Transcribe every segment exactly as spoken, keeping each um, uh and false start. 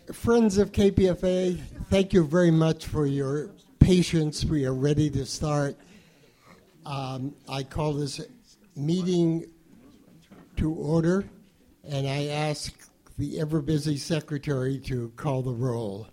Friends of K P F A, thank you very much for your patience. We are ready to start. Um, I call this meeting to order, and I ask the ever-busy secretary to call the roll.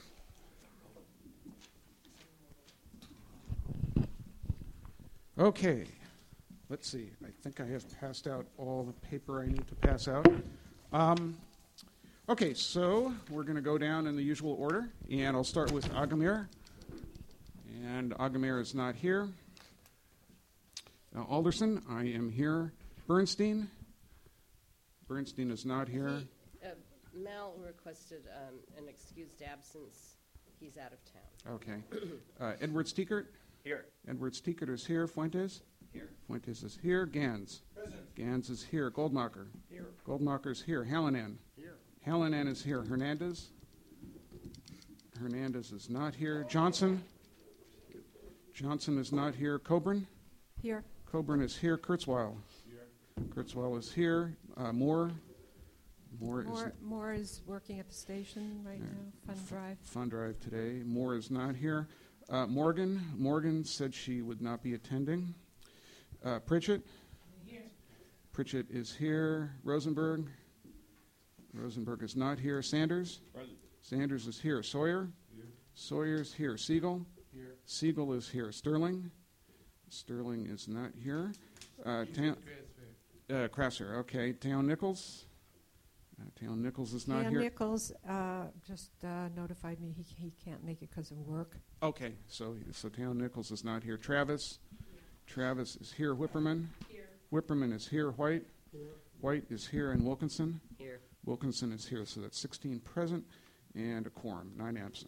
Okay, let's see. I think I have passed out all the paper I need to pass out. Um, okay, so we're going to go down in the usual order, and I'll start with Agamir. And Agamir is not here. Uh, Alderson, I am here. Bernstein. Bernstein is not here. He, uh, Mal requested um, an excused absence. He's out of town. Okay. Uh, Edward Stiekert. Here. Edward Stiekert is here. Fuentes? Here. Fuentes is here. Gans? Present. Gans is here. Goldmacher? Here. Goldmacher is here. Hallinan? Here. Hallinan is here. Hernandez? Hernandez is not here. Johnson? Johnson is not here. Coburn? Here. Coburn is here. Kurzweil? Here. Kurzweil is here. Uh, Moore? Moore, Moore, is Moore is working at the station right uh, now. Fun drive. Fun drive today. Moore is not here. Uh, Morgan? Morgan said she would not be attending. Uh, Pritchett? Here. Pritchett is here. Rosenberg? Rosenberg is not here. Sanders? Present. Sanders is here. Sawyer? Here. Sawyer's here. Siegel? Here. Siegel is here. Sterling? Sterling is not here. Uh, Town, uh, Crasser, okay. Town Nichols? Uh, Town Nichols is not Dan here. Nichols uh, just uh, notified me he, he can't make it because of work. Okay, so so Town Nichols is not here. Travis? Travis is here. Whipperman? Here. Whipperman is here. White? White is here. And Wilkinson? Here. Wilkinson is here. So that's sixteen present and a quorum, nine absent.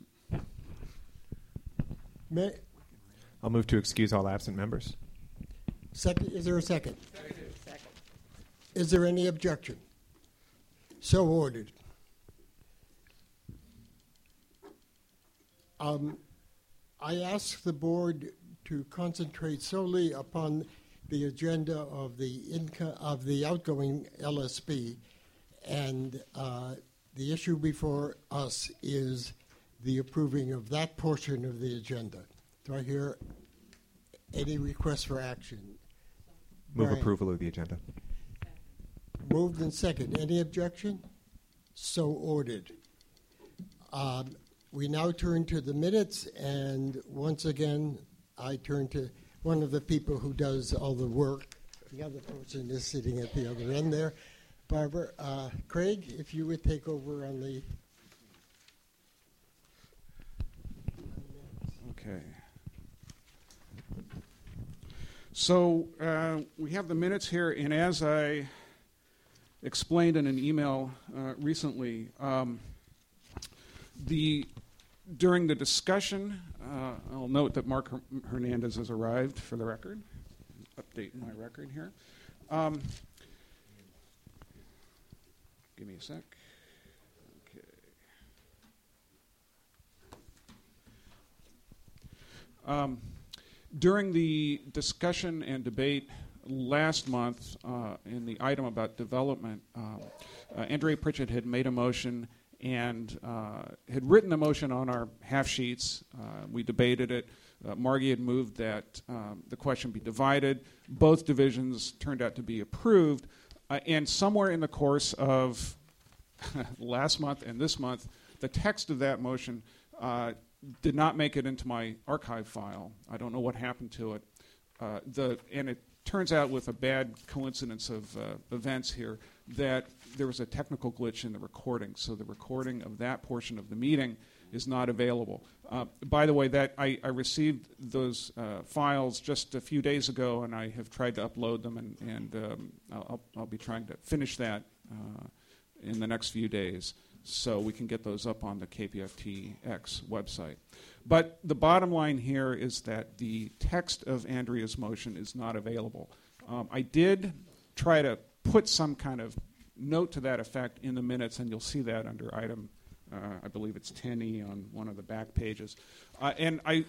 May, I'll move to excuse all absent members. second, is there a second? Second. Is there any objection? So ordered. Um, I ask the board to concentrate solely upon the agenda of the income of the outgoing L S B, and uh, the issue before us is the approving of that portion of the agenda. Do I hear any requests for action? Move Brian. approval of the agenda. Moved and second. Any objection? So ordered. Um, we now turn to the minutes, and once again, I turn to one of the people who does all the work. The other person is sitting at the other end there. Barbara, uh, Craig, if you would take over on the... Okay. So uh, we have the minutes here, and as I explained in an email uh, recently, um, the during the discussion, uh, I'll note that Mark Her- Hernandez has arrived for the record. Update my record here. Um, give me a sec. Okay. Um, during the discussion and debate last month uh, in the item about development, um, uh, Andrea Pritchett had made a motion and uh, had written the motion on our half sheets. Uh, we debated it. Uh, Margie had moved that um, the question be divided. Both divisions turned out to be approved. Uh, and somewhere in the course of last month and this month, the text of that motion uh, did not make it into my archive file. I don't know what happened to it. Uh, the and it turns out, with a bad coincidence of uh, events here, that there was a technical glitch in the recording. So the recording of that portion of the meeting is not available. Uh, by the way, that I, I received those uh, files just a few days ago, and I have tried to upload them, and, and um, I'll, I'll be trying to finish that uh, in the next few days, so we can get those up on the K P F T X website. But the bottom line here is that the text of Andrea's motion is not available. Um, I did try to put some kind of note to that effect in the minutes, and you'll see that under item, uh, I believe it's ten E on one of the back pages. Uh, and I,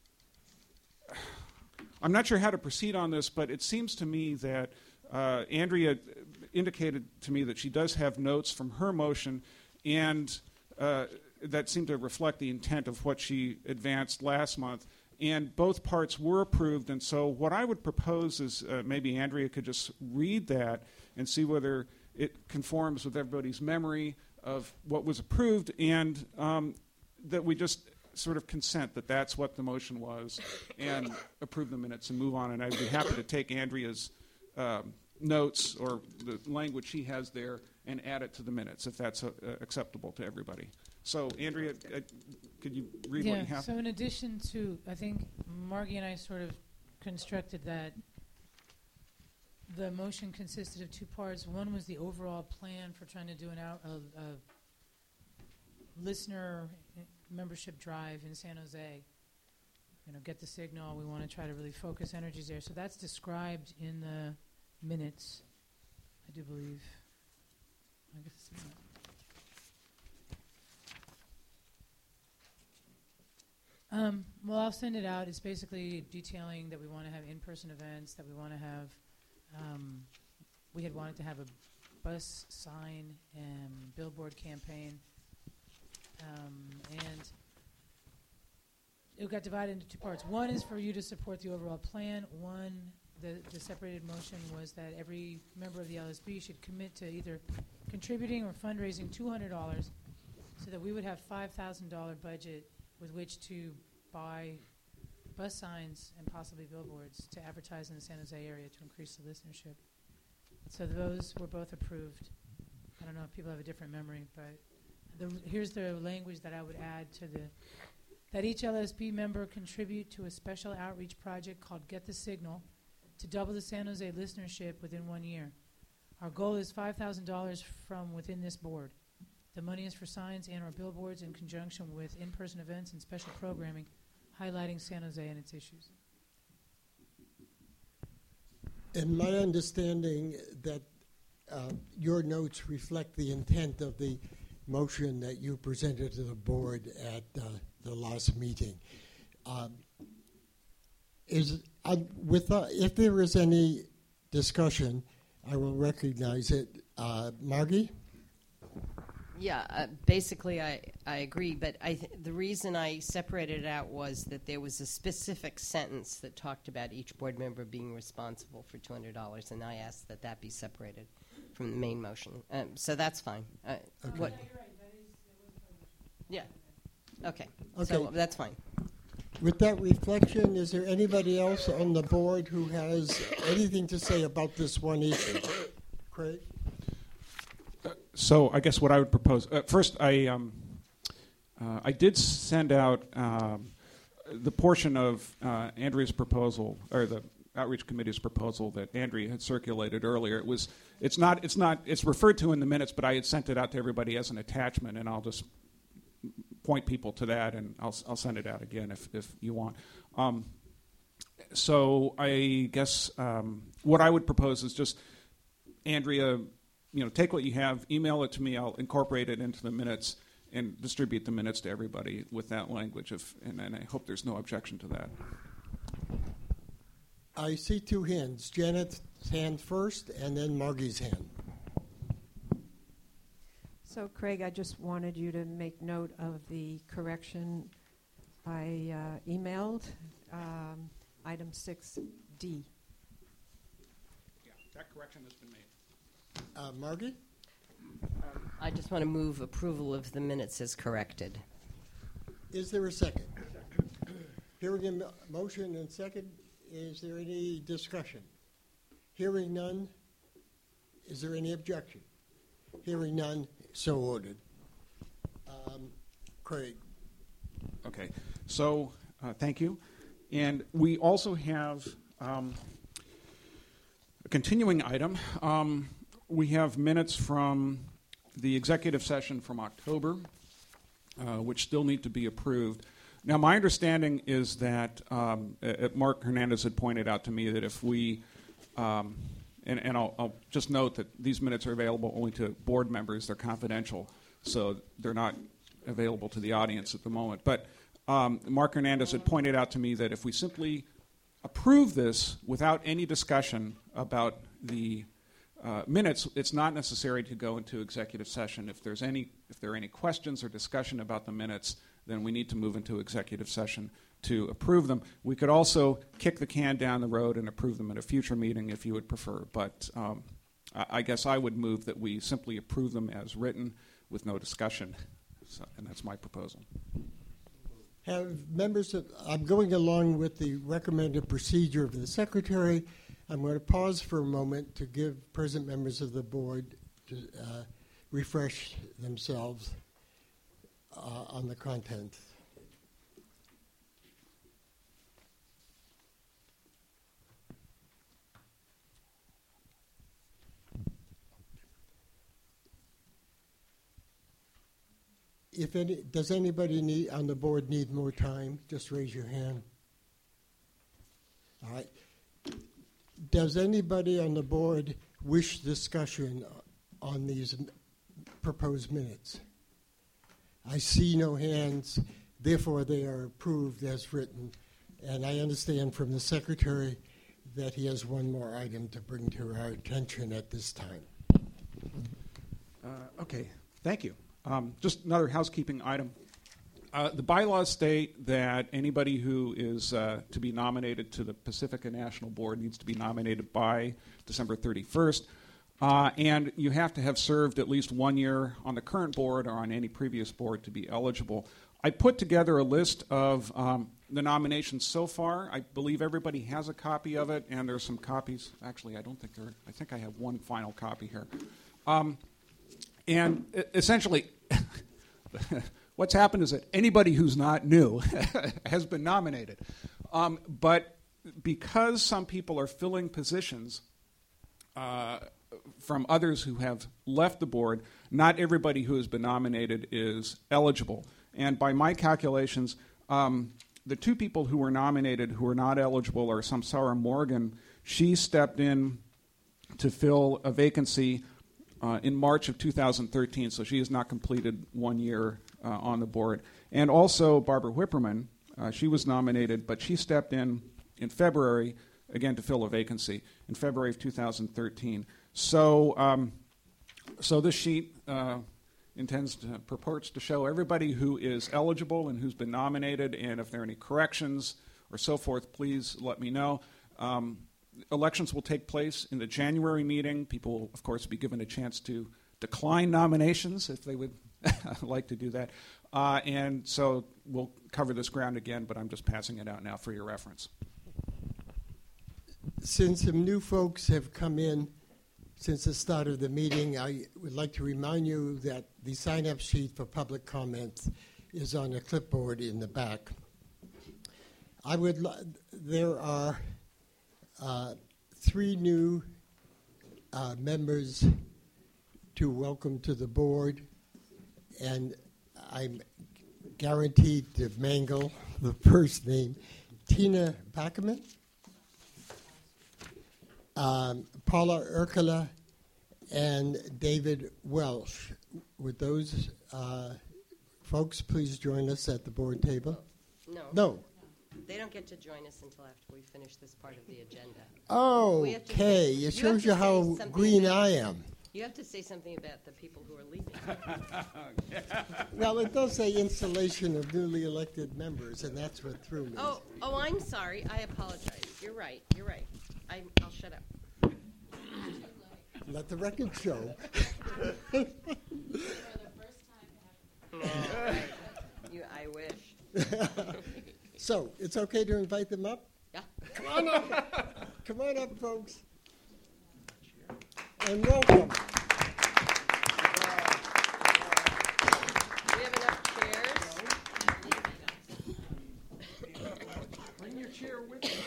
I'm not sure how to proceed on this, but it seems to me that uh, Andrea indicated to me that she does have notes from her motion, and uh, that seemed to reflect the intent of what she advanced last month. And both parts were approved. And so what I would propose is uh, maybe Andrea could just read that and see whether it conforms with everybody's memory of what was approved, and um, that we just sort of consent that that's what the motion was and approve the minutes and move on. And I'd be happy to take Andrea's um, notes or the language she has there and add it to the minutes if that's uh, acceptable to everybody. So, Andrea, uh, could you read yeah, what you have? So in addition to, I think Margie and I sort of constructed that the motion consisted of two parts. One was the overall plan for trying to do an out, a, a listener membership drive in San Jose. You know, get the signal. We want to try to really focus energies there. So that's described in the minutes, I do believe. I guess it's in that. Um, well, I'll send it out. It's basically detailing that we want to have in-person events, that we want to have, um, we had wanted to have a bus sign and billboard campaign. Um, and it got divided into two parts. One is for you to support the overall plan. One, the, the separated motion was that every member of the L S B should commit to either contributing or fundraising two hundred dollars so that we would have five thousand dollars budget with which to buy bus signs and possibly billboards to advertise in the San Jose area to increase the listenership. So those were both approved. I don't know if people have a different memory, but the, here's the language that I would add to the, that each L S B member contribute to a special outreach project called Get the Signal to double the San Jose listenership within one year. Our goal is five thousand dollars from within this board. The money is for signs and or billboards in conjunction with in-person events and special programming highlighting San Jose and its issues. In my understanding that uh, your notes reflect the intent of the motion that you presented to the board at uh, the last meeting. Um, is uh, with uh, if there is any discussion, I will recognize it. Uh, Margie? Yeah, uh, basically I, I agree, but I th- the reason I separated it out was that there was a specific sentence that talked about each board member being responsible for two hundred dollars, and I asked that that be separated from the main motion. Um, so that's fine. Uh, Okay. What? Yeah. Okay. Okay. So that's fine. With that reflection, is there anybody else on the board who has anything to say about this one issue? Craig? So I guess what I would propose, uh, first I um, uh, I did send out um, the portion of uh, Andrea's proposal, or the Outreach Committee's proposal that Andrea had circulated earlier. It was, it's not, it's not, it's referred to in the minutes, but I had sent it out to everybody as an attachment, and I'll just point people to that, and I'll I'll send it out again if if you want. Um, so I guess um, what I would propose is just Andrea, you know, take what you have, email it to me. I'll incorporate it into the minutes and distribute the minutes to everybody with that language. If, and, and I hope there's no objection to that. I see two hands. Janet's hand first, and then Margie's hand. So, Craig, I just wanted you to make note of the correction I uh, emailed, um, item six D. Yeah, that correction has been made. Uh, Margie? Um, I just want to move approval of the minutes as corrected. Is there a second? Hearing a mo- motion and second, is there any discussion? Hearing none, is there any objection? Hearing none, so ordered. Um, Craig. Okay, so uh, thank you. And we also have um, a continuing item. Um, we have minutes from the executive session from October, uh, which still need to be approved. Now, my understanding is that um, uh, Mark Hernandez had pointed out to me that if we, um, and, and I'll, I'll just note that these minutes are available only to board members. They're confidential, so they're not available to the audience at the moment. But um, Mark Hernandez had pointed out to me that if we simply approve this without any discussion about the uh, minutes, it's not necessary to go into executive session. If there's any, if there are any questions or discussion about the minutes, then we need to move into executive session to approve them. We could also kick the can down the road and approve them at a future meeting if you would prefer. But um, I, I guess I would move that we simply approve them as written with no discussion. So, and that's my proposal. Have members of, I'm going along with the recommended procedure of the secretary. I'm going to pause for a moment to give present members of the board to uh, refresh themselves uh, on the content. If any, does anybody need, on the board need more time? Just raise your hand. All right. Does anybody on the board wish discussion on these m- proposed minutes? I see no hands, therefore they are approved as written. And I understand from the secretary that he has one more item to bring to our attention at this time. Uh, okay, thank you. Um, just another housekeeping item. Uh, the bylaws state that anybody who is uh, to be nominated to the Pacifica National Board needs to be nominated by December thirty-first. Uh, and you have to have served at least one year on the current board or on any previous board to be eligible. I put together a list of um, the nominations so far. I believe everybody has a copy of it, and there's some copies. Actually, I don't think there. I think I have one final copy here. Um, and essentially, what's happened is that anybody who's not new has been nominated. Um, but because some people are filling positions uh, from others who have left the board, not everybody who has been nominated is eligible. And by my calculations, um, the two people who were nominated who are not eligible are Samsara Morgan. She stepped in to fill a vacancy uh, in March of two thousand thirteen, so she has not completed one year uh, on the board. And also Barbara Whipperman, uh, she was nominated, but she stepped in in February, again to fill a vacancy, in February of two thousand thirteen. So, um, so this sheet uh, intends to, purports to show everybody who is eligible and who's been nominated, and if there are any corrections or so forth, please let me know. Um, elections will take place in the January meeting. People will, of course, be given a chance to decline nominations if they would like to do that. Uh, and so we'll cover this ground again, but I'm just passing it out now for your reference. Since some new folks have come in since the start of the meeting, I would like to remind you that the sign-up sheet for public comments is on a clipboard in the back. I would. Li- there are uh, three new uh, members to welcome to the board, and I'm guaranteed to mangle the first name, Tina Backerman. Um, Paula Urkala and David Welsh. Would those uh, folks please join us at the board table? No. No. They don't get to join us until after we finish this part of the agenda. Oh, We have to okay. say- It you have shows to you say how something green about- I am. You have to say something about the people who are leaving. Well, it does say installation of newly elected members, and that's what threw me. Oh, oh, I'm sorry. I apologize. You're right. You're right. I, I'll shut up. Let the record show. No, you, I wish. So, it's okay to invite them up? Yeah. Come on up. Come on up, folks. And welcome. We have enough chairs. Bring your chair with you.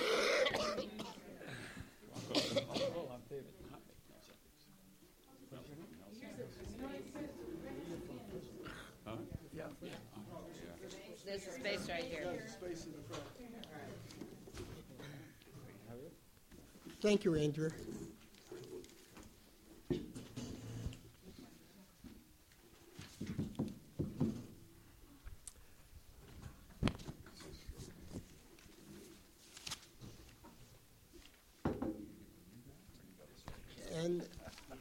There's a space right here. Thank you, Andrew. And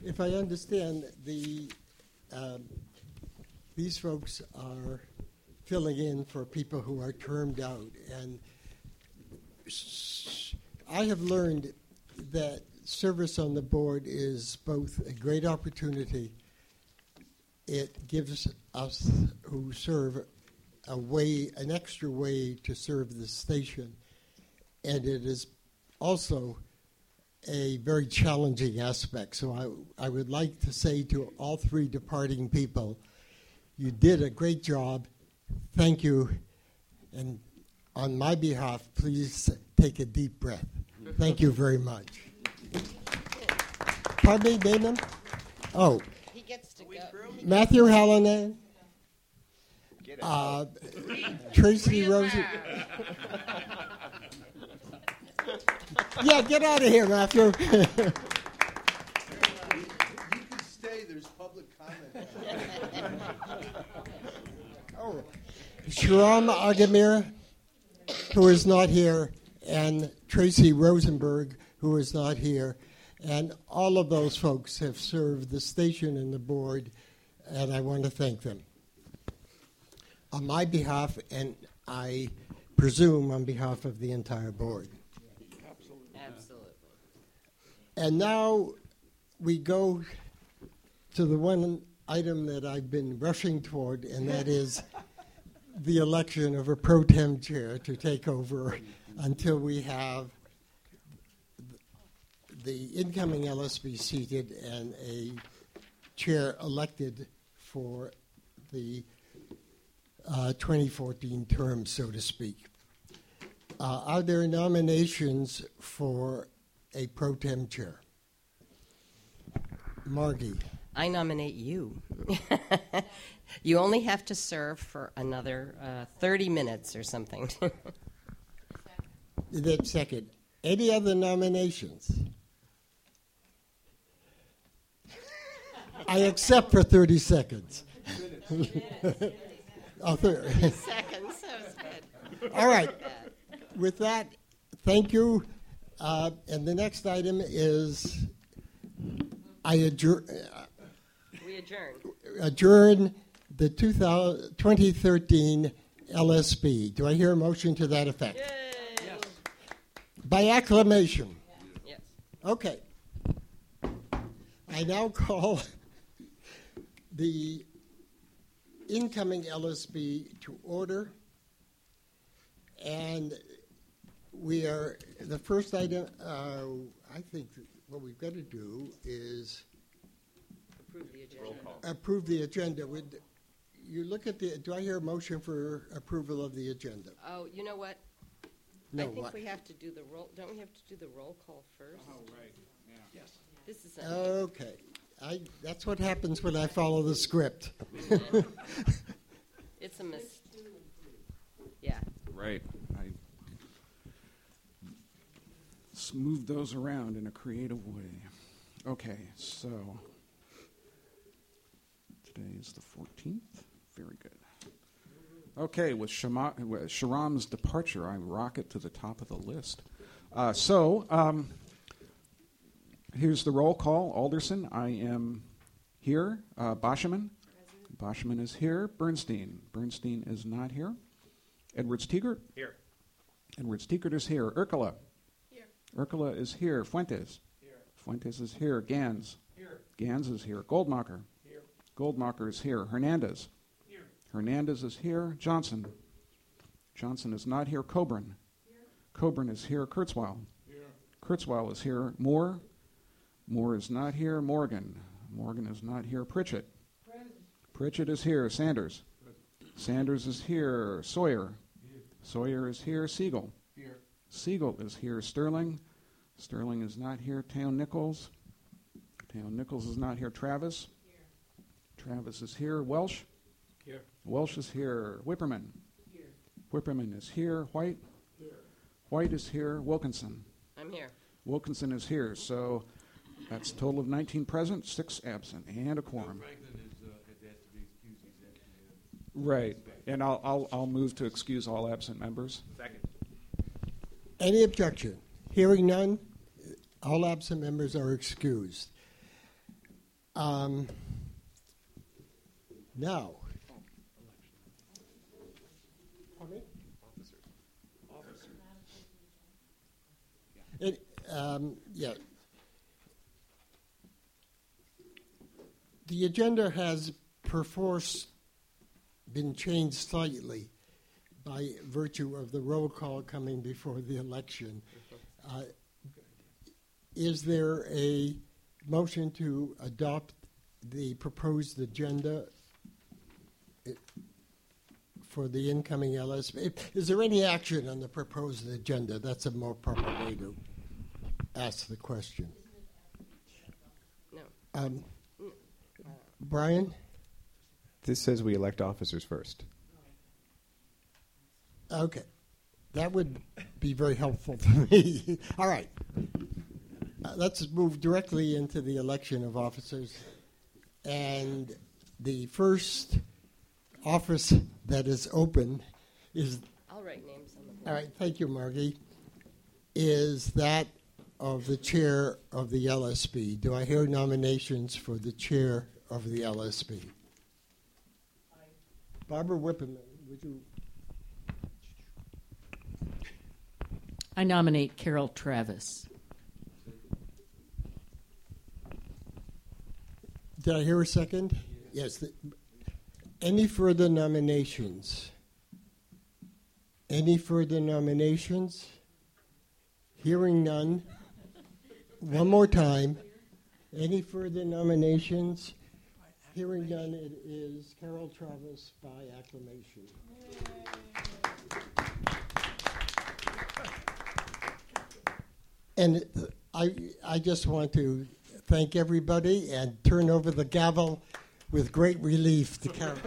if I understand, the um, these folks are filling in for people who are termed out, and I have learned that service on the board is both a great opportunity. It gives us who serve a way, an extra way to serve the station, and it is also a very challenging aspect. So I, I would like to say to all three departing people, you did a great job. Thank you. And on my behalf, please take a deep breath. Thank you very much. Pardon me, Damon? Oh. He gets to go. Matthew Hallinan. Uh, Tracy Rosen. Yeah, get out of here, Matthew. You can stay. There's public comment. Oh, Sharam Agamir, who is not here, and Tracy Rosenberg, who is not here. And all of those folks have served the station and the board, and I want to thank them. On my behalf, and I presume on behalf of the entire board. Absolutely. Absolutely. And now we go to the one item that I've been rushing toward, and that is the election of a pro tem chair to take over until we have the incoming L S B seated and a chair elected for the uh, twenty fourteen term, so to speak. Uh, are there nominations for a pro tem chair? Margie. I nominate you. You only have to serve for another uh, thirty minutes or something. That second. Any other nominations? I accept for thirty seconds. oh, thir- Seconds, sounds good. All right. With that, thank you. Uh, and the next item is I adjourn, uh, We adjourn. adjourn the two thousand, twenty thirteen L S B. Do I hear a motion to that effect? Yay! Yes. By acclamation. Yes. Okay. I now call the incoming L S B to order. And we are, the first item, uh, I think that what we've got to do is Approve the agenda. approve the agenda. Would you look at the, do I hear a motion for approval of the agenda? Oh, you know what? No, I think what? we have to do the roll. Don't we have to do the roll call first? Oh, right. Yeah. Yes. This is a, Okay. I, that's what happens when I follow the script. it's a mis. Yeah. Right. I smooth those around in a creative way. Okay, so today is the fourteenth. Very good. Okay, with, Shama, with Sharam's departure, I rocket to the top of the list. Uh, so, um, here's the roll call. Alderson, I am here. Uh, Boschman. Boschman is here. Bernstein. Bernstein is not here. Edwards Teegert. Here. Edwards Teegert is here. Urkela. Here. Urkela is here. Fuentes. Here. Fuentes is here. Gans. Here. Gans is here. Goldmacher. Here. Goldmacher is here. Hernandez. Here. Hernandez is here. Johnson. Johnson is not here. Coburn. Here. Coburn is here. Kurzweil. Here. Kurzweil is here. Moore. Moore is not here. Morgan. Morgan is not here. Pritchett. Present. Pritchett is here. Sanders. Present. Sanders is here. Sawyer. Here. Sawyer is here. Siegel. Here. Siegel is here. Sterling. Sterling is not here. Town Nichols. Town Nichols is not here. Travis. Here. Travis is here. Welsh. Here. Welsh is here. Whipperman. Here. Whipperman is here. White. Here. White is here. Wilkinson. I'm here. Wilkinson is here. So that's a total of nineteen present, six absent, and a quorum. Right, and I'll, I'll I'll move to excuse all absent members. Second. Any objection? Hearing none, all absent members are excused. Um, now. Pardon me? It, um, yeah. The agenda has perforce been changed slightly by virtue of the roll call coming before the election. Uh, is there a motion to adopt the proposed agenda for the incoming L S P? Is there any action on the proposed agenda? That's a more proper way to ask the question. No. Um, Brian? This says we elect officers first. Okay. That would be very helpful to me. All right. Uh, let's move directly into the election of officers. And the first office that is open is... I'll write names on the board. All right. Thank you, Margie. Is that of the chair of the L S B. Do I hear nominations for the chair of the L S B? Barbara Whipperman, would you... I nominate Carol Travis. Did I hear a second? Yes. The, any further nominations? Any further nominations? Hearing none. One more time. Any further nominations? Hearing none, it is Carol Travis by acclamation. And I, I just want to thank everybody and turn over the gavel with great relief to Carol.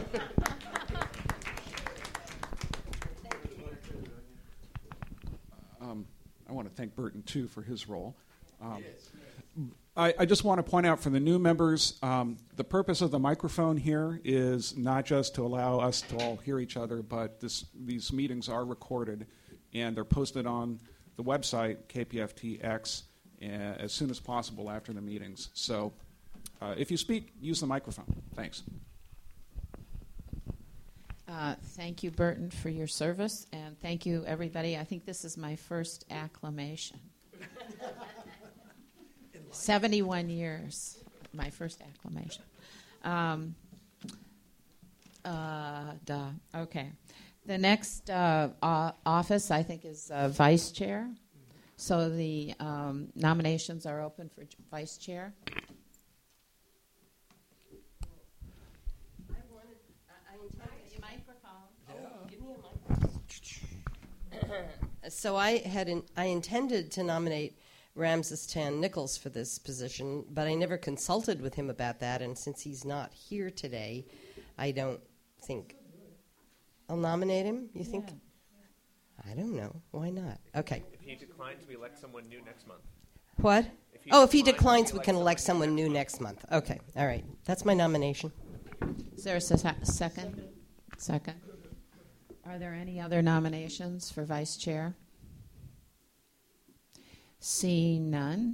Um, I want to thank Burton, too, for his role. Um, I, I just want to point out for the new members, um, the purpose of the microphone here is not just to allow us to all hear each other, but this, these meetings are recorded, and they're posted on the website, K P F T X, uh, as soon as possible after the meetings. So uh, if you speak, use the microphone. Thanks. Uh, thank you, Burton, for your service, and thank you, everybody. I think this is my first acclamation. seventy-one years, my first acclamation. Um, uh, duh. Okay. The next uh, uh, office, I think, is uh, vice chair. So the um, nominations are open for vice chair. I wanted, I, I intended a microphone. Oh, give me a microphone. So I had, in, I intended to nominate Ramses Tan Nichols for this position, but I never consulted with him about that, and since he's not here today, I don't think I'll nominate him. You think? Yeah. I don't know. Why not? Okay. If he declines, we elect someone new next month. What? If he oh, if he declines, declines, we can elect someone new next month. Okay. All right. That's my nomination. Is there a se- second? Second. Are there any other nominations for vice chair? Seeing none,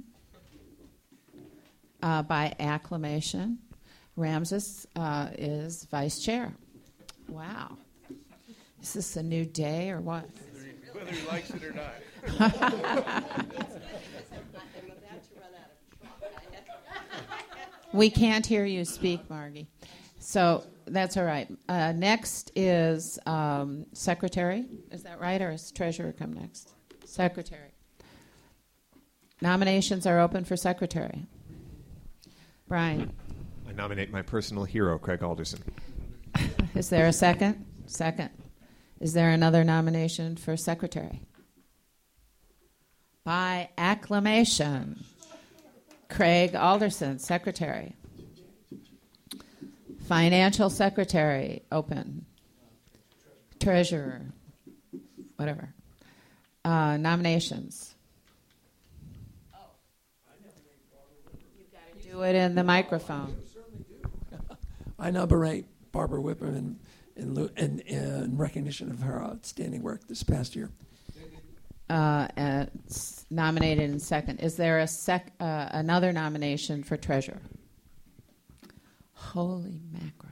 uh, by acclamation, Ramses uh, is vice chair. Wow. Is this a new day or what? Whether he likes it or not. I'm about to run out of We can't hear you speak, Margie. So that's all right. Uh, next is um, secretary. Is that right, or is treasurer come next? Secretary. Nominations are open for secretary. Brian. I nominate my personal hero, Craig Alderson. Is there a second? Second. Is there another nomination for secretary? By acclamation, Craig Alderson, secretary. Financial secretary, open. Treasurer, whatever. Uh, nominations. Do it in the microphone. I nominate Barbara Whipperman in, in, in, in recognition of her outstanding work this past year. Uh, and it's nominated in second. Is there a sec, uh, another nomination for treasurer? Holy mackerel.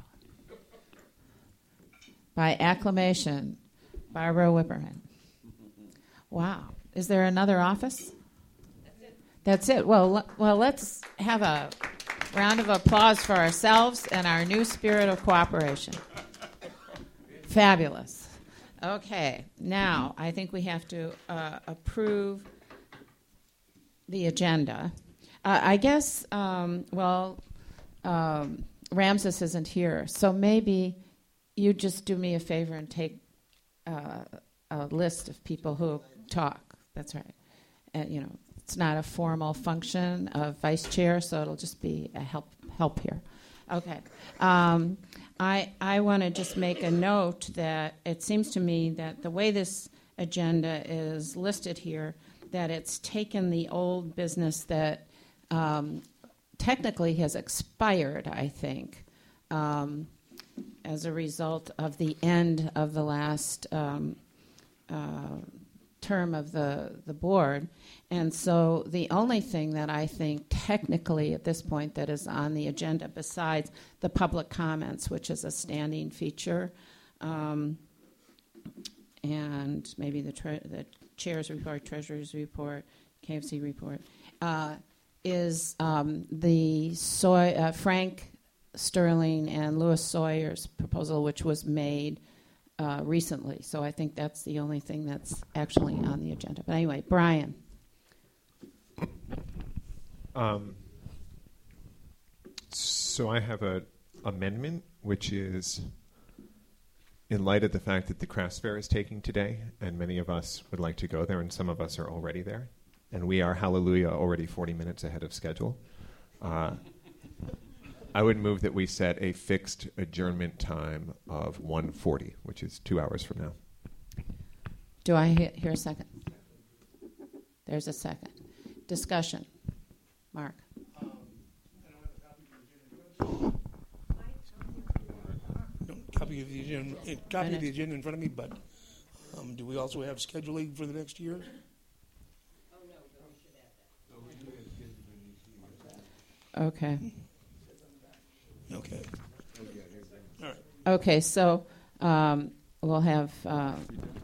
By acclamation, Barbara Whipperman. Wow. Is there another office? That's it. That's it. Well, l- well, let's have a round of applause for ourselves and our new spirit of cooperation. Fabulous. Okay. Now, I think we have to uh, approve the agenda. Uh, I guess, um, well, um, Ramses isn't here, so maybe you just do me a favor and take uh, a list of people who talk. That's right. And, you know, it's not a formal function of vice chair, so it'll just be a help help here. Okay. Um, I I want to just make a note that it seems to me that the way this agenda is listed here, that it's taken the old business that um, technically has expired, I think, um, as a result of the end of the last um, uh, term of the, the board. And so the only thing that I think technically at this point that is on the agenda besides the public comments, which is a standing feature, um, and maybe the, tre- the chair's report, treasurer's report, K F C report, uh, is um, the soy, uh, Frank Sterling and Louis Sawyer's proposal, which was made uh, recently. So I think that's the only thing that's actually on the agenda. But anyway, Brian. Um, so I have an amendment, which is in light of the fact that the crafts fair is taking today, and many of us would like to go there, and some of us are already there, and we are, hallelujah, already forty minutes ahead of schedule. Uh, I would move that we set a fixed adjournment time of one forty, which is two hours from now. Do I he- hear a second? There's a second. Discussion. Mark. Copy of the agenda, uh, copy of the agenda in front of me, but um, do we also have scheduling for the next year? Oh, no, but we should add that. Okay. Okay. All right. Okay, so um, we'll have uh,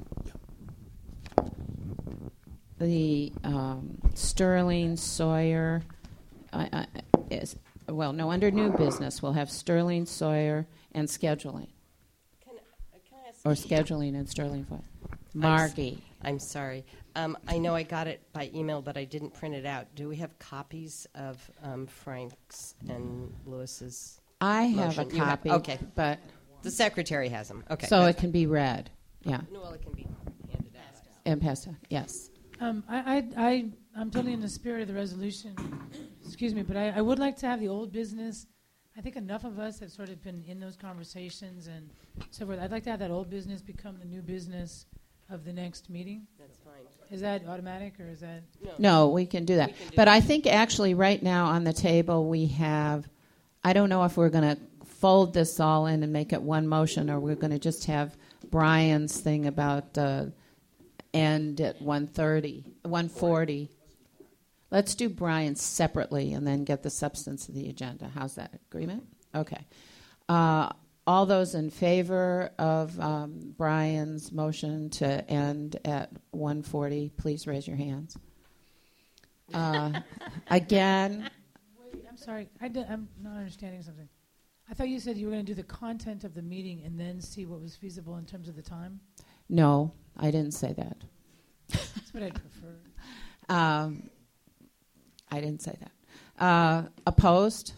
the um, Sterling Sawyer. Uh, uh, is, well, no, under new business, we'll have Sterling Sawyer and scheduling. Can, uh, can I ask Or scheduling and Sterling Sawyer. Margie. I'm sorry. Um, I know I got it by email, but I didn't print it out. Do we have copies of um, Frank's and Lewis's? I have motion? a You have- copy, okay. but The secretary has them. Okay. so that's it can be read. Yeah, fine. No, well, it can be handed out. and passed out. Yes. Um, I, I, I, I'm totally in the spirit of the resolution. Excuse me, but I, I would like to have the old business. I think enough of us have sort of been in those conversations and so forth. I'd like to have that old business become the new business of the next meeting. That's fine. Is that automatic or is that? No. No, we can do that. We can do but that. I think actually right now on the table we have, I don't know if we're going to fold this all in and make it one motion or we're going to just have Brian's thing about uh, end at one thirty, one forty. Let's do Brian's separately and then get the substance of the agenda. How's that? Agreement? Okay. Uh, all those in favor of um, Brian's motion to end at one forty, please raise your hands. Uh, again, Wait, I'm sorry. I d- I'm not understanding something. I thought you said you were going to do the content of the meeting and then see what was feasible in terms of the time. no, I didn't say that. That's what I'd prefer. Um, I didn't say that. Uh, opposed?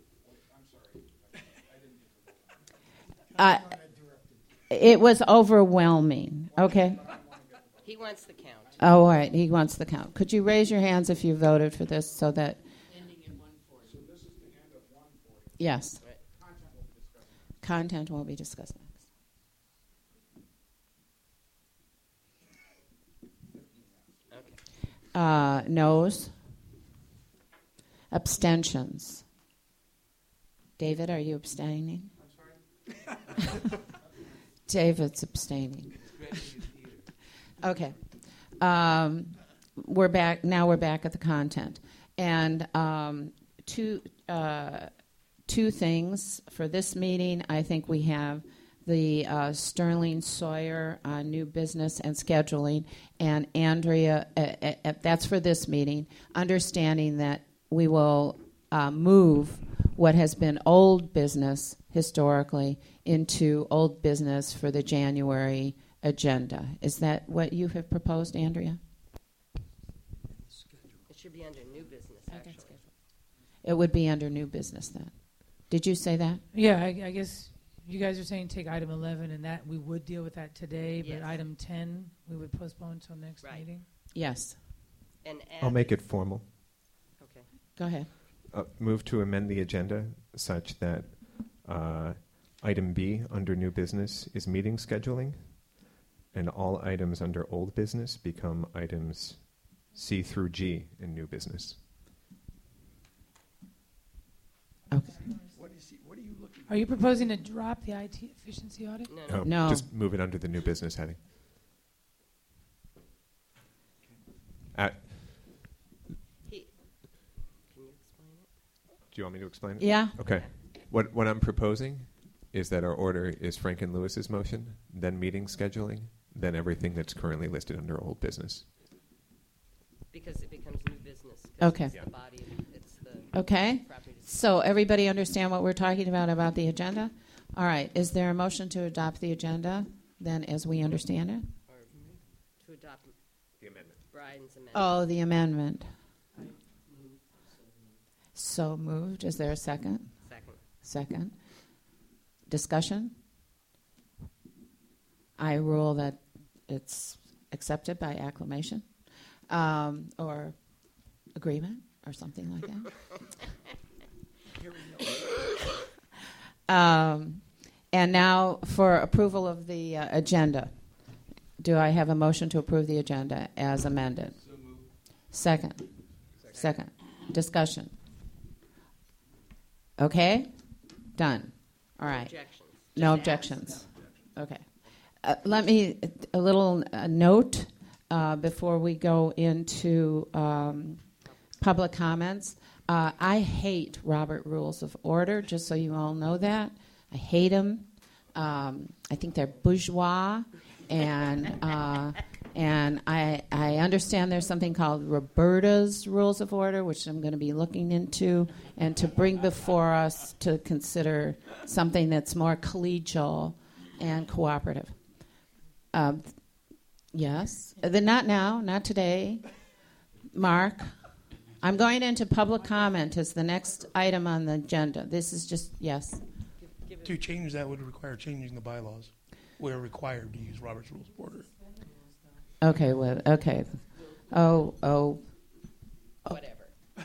Uh, it was overwhelming. Okay. He wants the count. Oh, all right. He wants the count. Could you raise your hands if you voted for this so that. Yes. Right. Content will be discussed next. Okay. Uh, noes? Abstentions? David, are you abstaining? I'm sorry? David's abstaining. Okay. Um, we're back. Now we're back at the content. And um, two, uh, two things for this meeting. I think we have the uh, Sterling Sawyer uh, new business and scheduling, and Andrea, uh, uh, that's for this meeting, understanding that we will uh, move what has been old business historically into old business for the January agenda. Is that what you have proposed, Andrea? It should be under new business, actually. It would be under new business then. Did you say that? Yeah, I, I guess you guys are saying take item eleven, and that we would deal with that today, Yes. but item ten we would postpone until next Right. meeting. Yes. And I'll add- make it formal. Okay. Go ahead. Uh, move to amend the agenda such that uh, item B under new business is meeting scheduling, and all items under old business become items C through G in new business. Okay. What is he, what are you looking Are you proposing to drop the I T efficiency audit? No, no. Oh, No. Just move it under the new business heading. At, He, can you explain it? do you want me to explain it? Yeah. Okay. What what I'm proposing is that our order is Frank and Lewis's motion, then meeting scheduling, then everything that's currently listed under old business. Because it becomes new business. 'cause Okay. It's the body, it's the Okay. property. So everybody understand what we're talking about about the agenda? All right. Is there a motion to adopt the agenda then as we understand it? Or to adopt The amendment. Brian's amendment. Oh, the amendment. So moved. Is there a second? Second. Second. Discussion? I rule that it's accepted by acclamation um, or agreement or something like that. um, and now for approval of the uh, agenda. Do I have a motion to approve the agenda as amended? So moved. Second. Second. Second. Discussion. Okay? Done. All right. Objections. No Just objections. Okay. Uh, let me, a little uh, note uh, before we go into um, public comments. Uh, I hate Robert Rules of Order, just so you all know that. I hate them. Um, I think they're bourgeois. And uh, and I I understand there's something called Roberta's Rules of Order, which I'm going to be looking into, and to bring before us to consider something that's more collegial and cooperative. Um, yes, uh, the, not now, not today. Mark, I'm going into public comment as the next item on the agenda. This is just yes. To change that would require changing the bylaws. We're required to use Robert's Rules of Order. Okay, well, okay. Oh, oh. Whatever.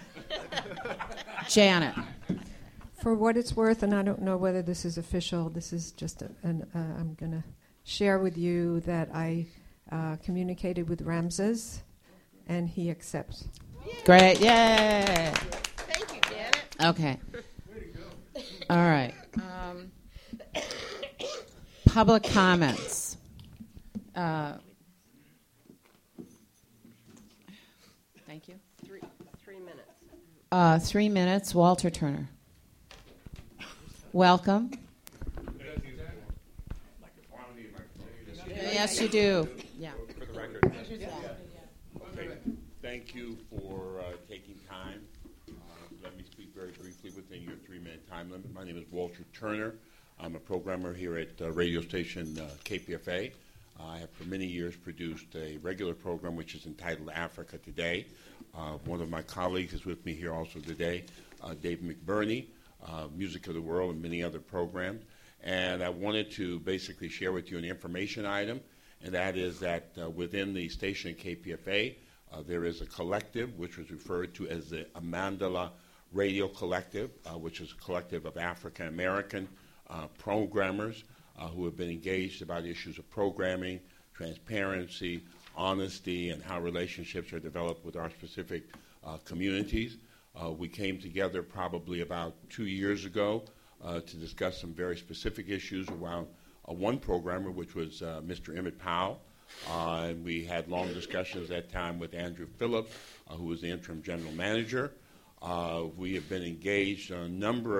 Janet. For what it's worth, and I don't know whether this is official, this is just a, an, uh, I'm going to share with you that I uh, communicated with Ramses, and he accepts. Great, yay. Thank you, Janet. Okay. All right. Um, public comments. Uh, thank you. Three, three minutes. Uh, three minutes. Walter Turner. Welcome. Yes, you do. Yeah. For the record. Okay. Thank you for uh, taking time. Uh, let me speak very briefly within your three-minute time limit. My name is Walter Turner. I'm a programmer here at uh, radio station uh, K P F A. Uh, I have for many years produced a regular program which is entitled Africa Today. Uh, one of my colleagues is with me here also today, uh, Dave McBurney, uh, Music of the World, and many other programs. And I wanted to basically share with you an information item, and that is that uh, within the station K P F A, uh, there is a collective which was referred to as the Amandala Radio Collective, uh, which is a collective of African American uh, programmers uh, who have been engaged about issues of programming, transparency, honesty, and how relationships are developed with our specific uh, communities. Uh, we came together probably about two years ago uh, to discuss some very specific issues around uh, one programmer, which was uh, Mister Emmett Powell. Uh, and we had long discussions at that time with Andrew Phillip, uh, who was the interim general manager. Uh, we have been engaged on a number of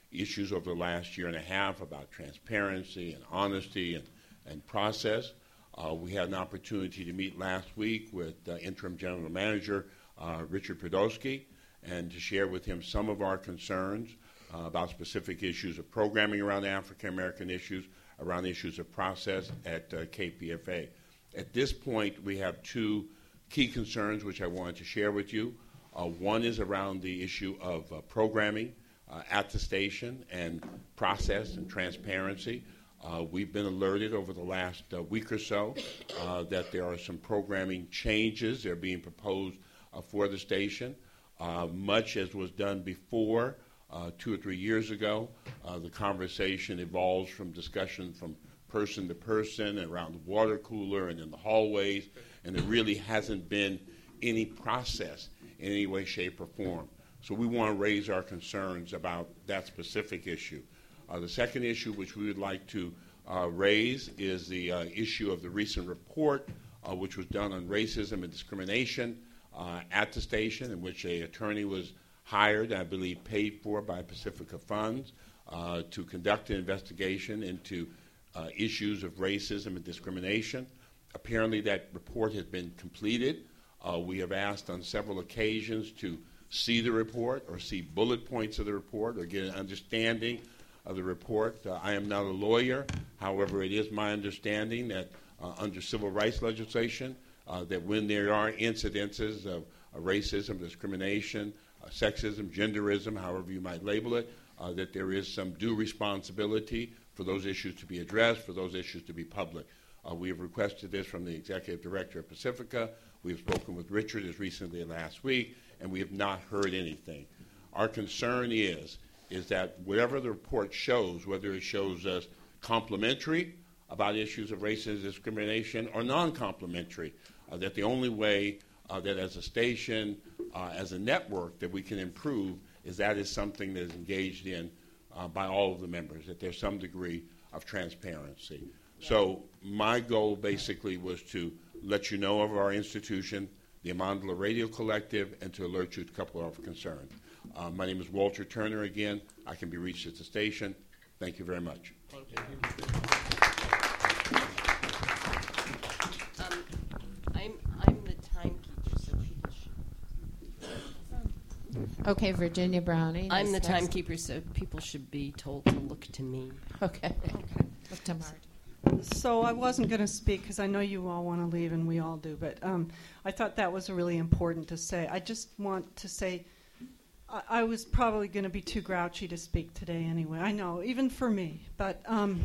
issues over the last year and a half about transparency and honesty and, and process. Uh, we had an opportunity to meet last week with uh, Interim General Manager uh, Richard Podolsky and to share with him some of our concerns uh, about specific issues of programming around African American issues, around issues of process at uh, K P F A. At this point, we have two key concerns which I wanted to share with you. Uh, one is around the issue of uh, programming uh, at the station and process and transparency. Uh, we've been alerted over the last uh, week or so uh, that there are some programming changes that are being proposed uh, for the station. Uh, much as was done before, uh, two or three years ago, uh, the conversation evolves from discussion from person to person around the water cooler and in the hallways, and there really hasn't been any process in any way, shape, or form. So we want to raise our concerns about that specific issue. Uh, the second issue which we would like to uh, raise is the uh, issue of the recent report uh, which was done on racism and discrimination uh, at the station, in which an attorney was hired, I believe paid for by Pacifica Funds, uh, to conduct an investigation into uh, issues of racism and discrimination. Apparently that report has been completed. Uh, we have asked on several occasions to see the report or see bullet points of the report or get an understanding of the report. Uh, I am not a lawyer. However, it is my understanding that uh, under civil rights legislation, uh, that when there are incidences of uh, racism, discrimination, uh, sexism, genderism, however you might label it, uh, that there is some due responsibility for those issues to be addressed, for those issues to be public. Uh, we have requested this from the executive director of Pacifica. We have spoken with Richard as recently as last week, and we have not heard anything. Our concern is, is that whatever the report shows, whether it shows us complimentary about issues of racism and discrimination or non-complimentary, uh, that the only way uh, that as a station, uh, as a network, that we can improve is that is something that is engaged in uh, by all of the members, that there's some degree of transparency. So my goal basically was to let you know of our institution, the Amandla Radio Collective, and to alert you to a couple of our concerns. Uh, my name is Walter Turner again. I can be reached at the station. Thank you very much. Thank you. Um, I'm, I'm the timekeeper, so people should. Okay, Virginia Browning. I'm is the next. timekeeper, so people should be told to look to me. Okay. Okay. Look to Marty. So I wasn't going to speak because I know you all want to leave, and we all do, but um, I thought that was really important to say. I just want to say I, I was probably going to be too grouchy to speak today anyway. I know, even for me. But, um,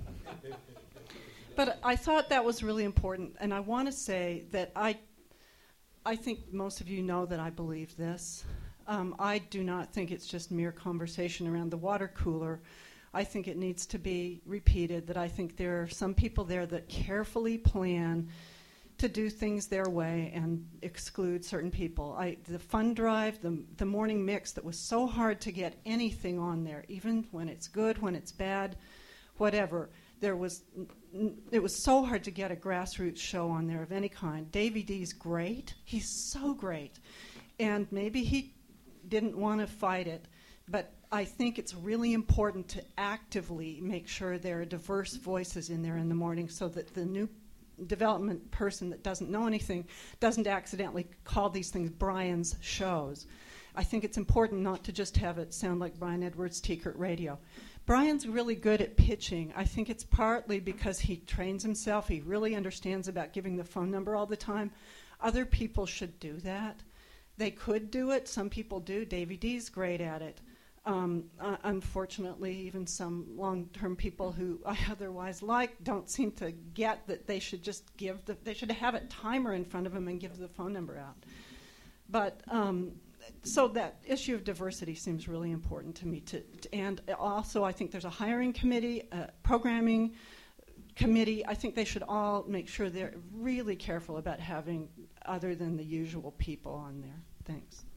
but I thought that was really important, and I want to say that I, I think most of you know that I believe this. Um, I do not think it's just mere conversation around the water cooler. I think it needs to be repeated, that I think there are some people there that carefully plan to do things their way and exclude certain people. I, the fund drive, the, the morning mix that was so hard to get anything on there, even when it's good, when it's bad, whatever. There was, it was so hard to get a grassroots show on there of any kind. Davey D's great. He's so great. And maybe he didn't want to fight it, but I think it's really important to actively make sure there are diverse voices in there in the morning so that the new development person that doesn't know anything doesn't accidentally call these things Brian's shows. I think it's important not to just have it sound like Brian Edwards' T-Kurt Radio. Brian's really good at pitching. I think it's partly because he trains himself. He really understands about giving the phone number all the time. Other people should do that. They could do it. Some people do. Davey D's great at it. Um, uh, unfortunately, even some long-term people who I otherwise like don't seem to get that they should just give the, they should have a timer in front of them and give the phone number out. But um, so that issue of diversity seems really important to me. To, to, and also, I think there's a hiring committee, a programming committee. I think they should all make sure they're really careful about having other than the usual people on there. Thanks.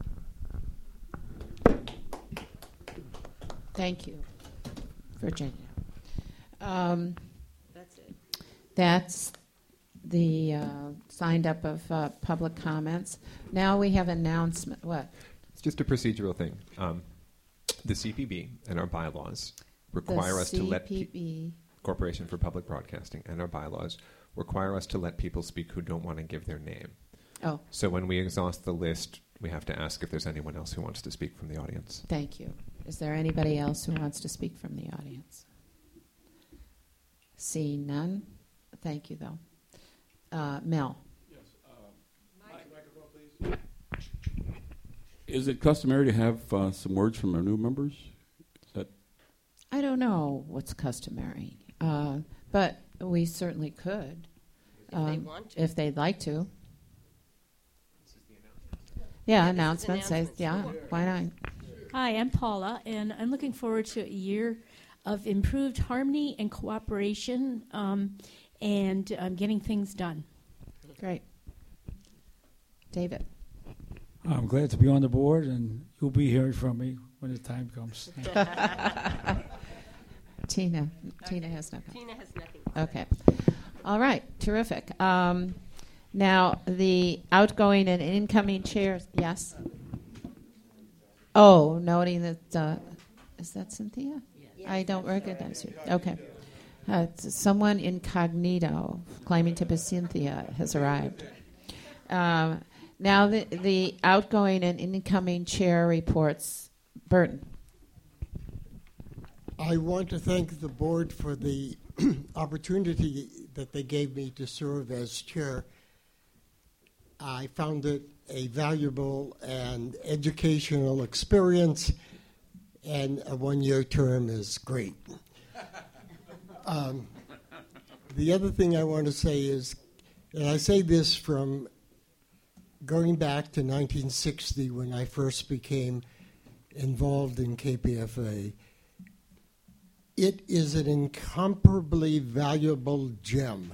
Thank you, Virginia. Um, That's it. That's the uh, signed up of uh, public comments. Now we have announcement. What? It's just a procedural thing. Um, The C P B and our bylaws require the us to let C P B. pe- Corporation for Public Broadcasting and our bylaws require us to let people speak who don't want to give their name. Oh. So when we exhaust the list, we have to ask if there's anyone else who wants to speak from the audience. Thank you. Is there anybody else who wants to speak from the audience? See none. Thank you, though. Uh, Mel. Yes. Uh, microphone, please. Is it customary to have uh, some words from our new members? Is that I don't know what's customary, uh, but we certainly could. If um, they want to. If they'd like to. Yeah, Yeah, announcements. Say, announcements. yeah, why not? Hi, I'm Paula, and I'm looking forward to a year of improved harmony and cooperation um, and um, getting things done. Great. David. I'm glad to be on the board, and you'll be hearing from me when the time comes. Tina. Tina has nothing. Tina has nothing to say. Okay. All right. Terrific. Um, now, the outgoing and incoming chairs. Yes? Oh, noting that. Uh, is that Cynthia? Yes. I don't recognize you. Okay. Uh, someone incognito claiming to be Cynthia has arrived. Um, now, the, the outgoing and incoming chair reports. Burton. I want to thank the board for the opportunity that they gave me to serve as chair. I found it a valuable and educational experience, and a one-year term is great. Um, the other thing I want to say is, and I say this from going back to nineteen sixty when I first became involved in K P F A, it is an incomparably valuable gem.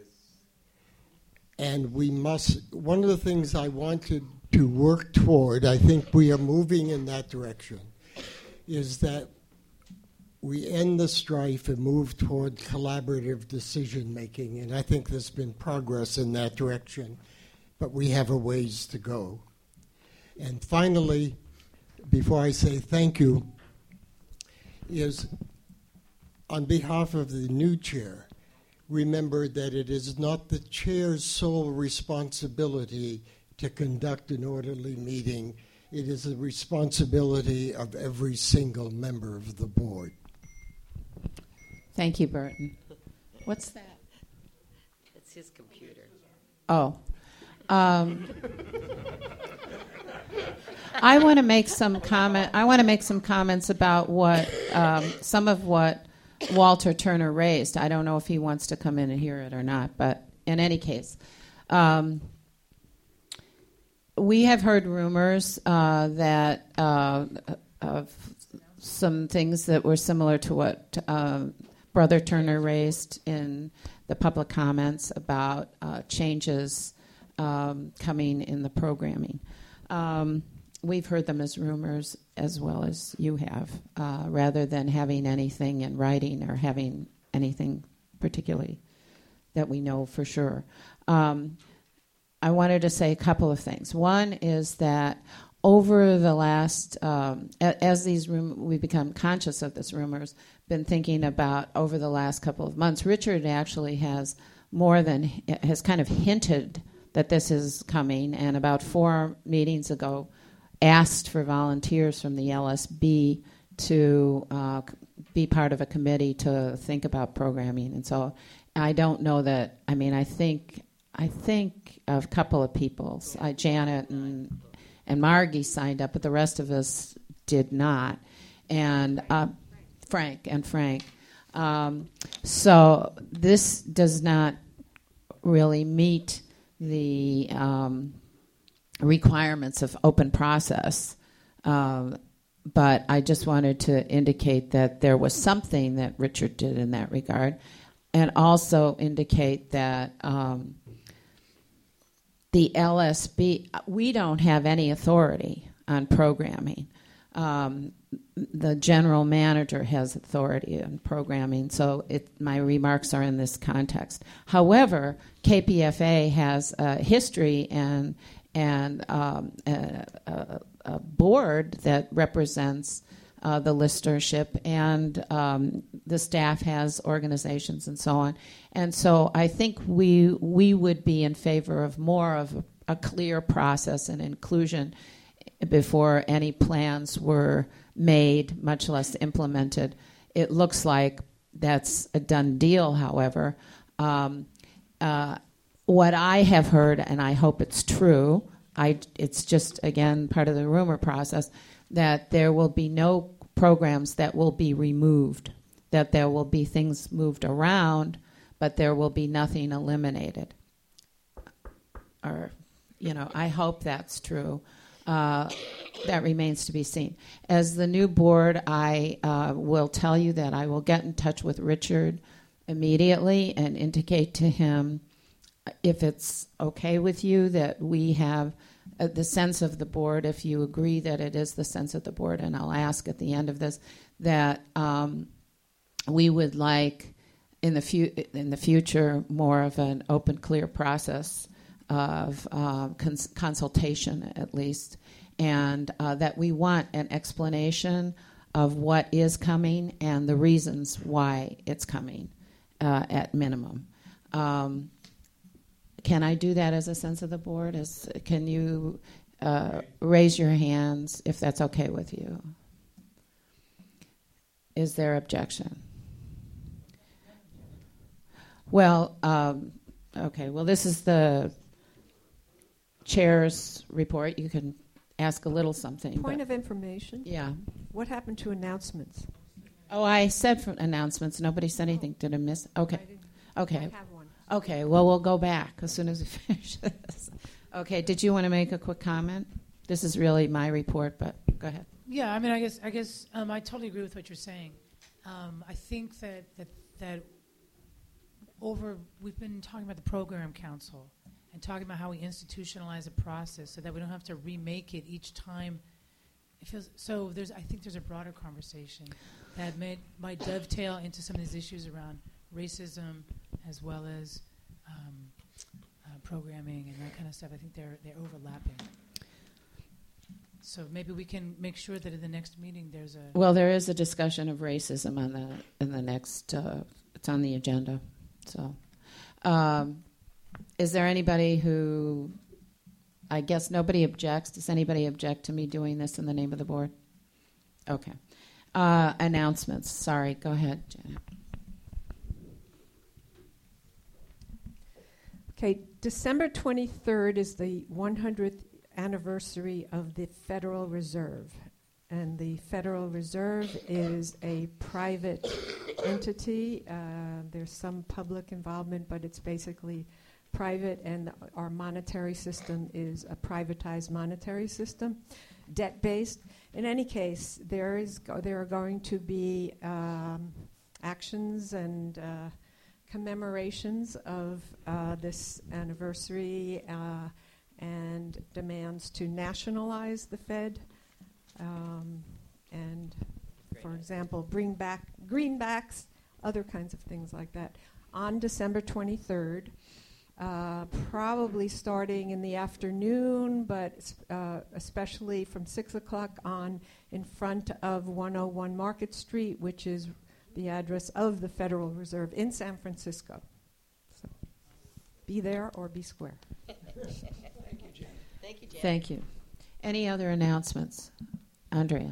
And we must, one of the things I wanted to work toward, I think we are moving in that direction, is that we end the strife and move toward collaborative decision making. And I think there's been progress in that direction, but we have a ways to go. And finally, before I say thank you, is on behalf of the new chair, remember that it is not the chair's sole responsibility to conduct an orderly meeting. It is the responsibility of every single member of the board. Thank you, Burton. What's that? It's his computer. Oh. Um, I want to make some comment. I want to make some comments about what um, some of what Walter Turner raised. I don't know if he wants to come in and hear it or not, but in any case, um, we have heard rumors uh, that uh, of some things that were similar to what uh, Brother Turner raised in the public comments about uh, changes um, coming in the programming. Um, we've heard them as rumors as well as you have, uh, rather than having anything in writing or having anything particularly that we know for sure. Um, I wanted to say a couple of things. One is that over the last, um, a- as these rum- we become conscious of these rumors, been thinking about over the last couple of months, Richard actually has more than, has kind of hinted that this is coming, and about four meetings ago asked for volunteers from the L S B to uh, be part of a committee to think about programming. And so I don't know that, I mean, I think I think of a couple of people, uh, Janet and, and Margie signed up, but the rest of us did not. And uh, Frank and Frank. Um, so this does not really meet the um, requirements of open process. Um, but I just wanted to indicate that there was something that Richard did in that regard, and also indicate that um, the L S B, we don't have any authority on programming. Um, the general manager has authority on programming, so it, my remarks are in this context. However, K P F A has a history and and um, a, a, a board that represents uh, the listenership, and um, the staff has organizations and so on. And so I think we we would be in favor of more of a, a clear process and inclusion before any plans were made, much less implemented. It looks like that's a done deal, however. Um, uh, what I have heard, and I hope it's true, I, it's just, again, part of the rumor process, that there will be no programs that will be removed, that there will be things moved around, but there will be nothing eliminated. Or, you know, I hope that's true. Uh, that remains to be seen. As the new board, I uh, will tell you that I will get in touch with Richard immediately and indicate to him if it's okay with you that we have uh, the sense of the board, if you agree that it is the sense of the board, and I'll ask at the end of this, that um, we would like in the, fu- in the future more of an open, clear process of uh, cons- consultation at least, and uh, that we want an explanation of what is coming and the reasons why it's coming uh, at minimum. Um, can I do that as a sense of the board? As, can you uh, raise your hands if that's okay with you? Is there objection? Well, um, okay, well, this is the chair's report. You can ask a little something. Point of information. Yeah. What happened to announcements? Oh, I said for announcements. Nobody said anything. Did I miss? Okay. Okay. I have one. Okay. Well, we'll go back as soon as we finish this. Okay. Did you want to make a quick comment? This is really my report, but go ahead. Yeah. I mean, I guess I guess um, I totally agree with what you're saying. Um, I think that that that over we've been talking about the program council and talking about how we institutionalize a process so that we don't have to remake it each time. It feels so. There's, I think, there's a broader conversation that may, might dovetail into some of these issues around racism, as well as um, uh, programming and that kind of stuff. I think they're they're overlapping. So maybe we can make sure that in the next meeting there's a. Well, there is a discussion of racism on the in the next. Uh, it's on the agenda. So, um, is there anybody who? I guess nobody objects. Does anybody object to me doing this in the name of the board? Okay. Uh, announcements. Sorry. Go ahead, Janet. Okay. December twenty-third is the one hundredth anniversary of the Federal Reserve. And the Federal Reserve is a private entity. Uh, there's some public involvement, but it's basically private, and our monetary system is a privatized monetary system, debt-based. In any case, there is go- there are going to be um, actions and uh, commemorations of uh, this anniversary uh, and demands to nationalize the Fed um, and, for example, bring back greenbacks, other kinds of things like that. On December twenty-third, Uh, probably starting in the afternoon, but uh, especially from six o'clock on in front of one oh one Market Street, which is the address of the Federal Reserve in San Francisco. So be there or be square. Thank you, Jan. Thank you, Jan. Thank you. Any other announcements? Andrea.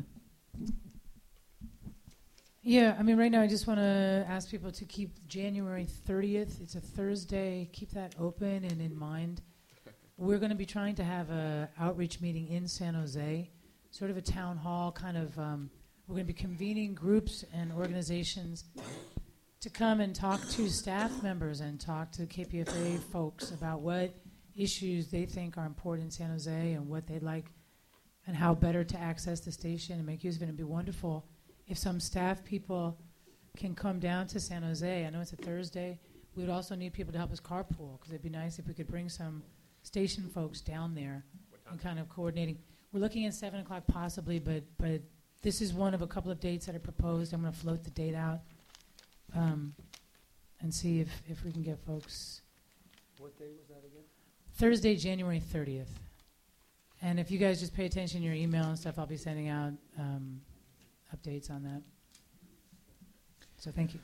Yeah, I mean, right now I just want to ask people to keep January thirtieth. It's a Thursday. Keep that open and in mind. We're going to be trying to have a outreach meeting in San Jose, sort of a town hall kind of. Um, we're going to be convening groups and organizations to come and talk to staff members and talk to K P F A folks about what issues they think are important in San Jose and what they'd like and how better to access the station and make use of it. It'd be wonderful if some staff people can come down to San Jose. I know it's a Thursday. We would also need people to help us carpool, because it'd be nice if we could bring some station folks down there and kind of coordinating. We're looking at seven o'clock possibly, but but this is one of a couple of dates that are proposed. I'm going to float the date out um, and see if, if we can get folks. What day was that again? Thursday, January thirtieth. And if you guys just pay attention to your email and stuff, I'll be sending out um, updates on that. So thank you.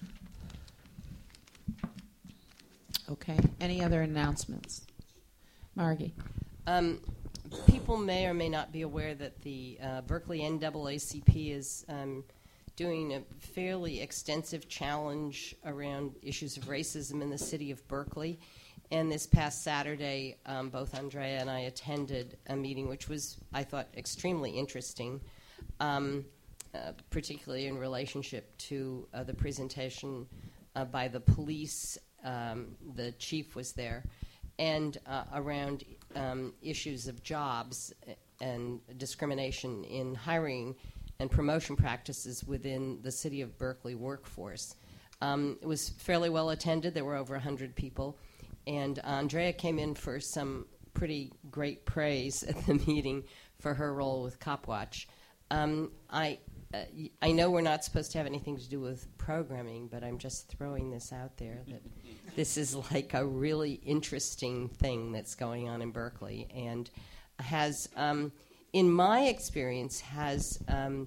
Okay. Any other announcements? Margie. Um, people may or may not be aware that the uh, Berkeley N double A C P is um, doing a fairly extensive challenge around issues of racism in the city of Berkeley. And this past Saturday, um, both Andrea and I attended a meeting which was, I thought, extremely interesting, um, uh, particularly in relationship to uh, the presentation uh, by the police. Um, the chief was there, and uh, around um, issues of jobs and discrimination in hiring and promotion practices within the city of Berkeley workforce. Um, it was fairly well attended. There were over one hundred people. And Andrea came in for some pretty great praise at the meeting for her role with Copwatch. Um, I, uh, y- I know we're not supposed to have anything to do with programming, but I'm just throwing this out there that this is like a really interesting thing that's going on in Berkeley, and has, um, in my experience, has um,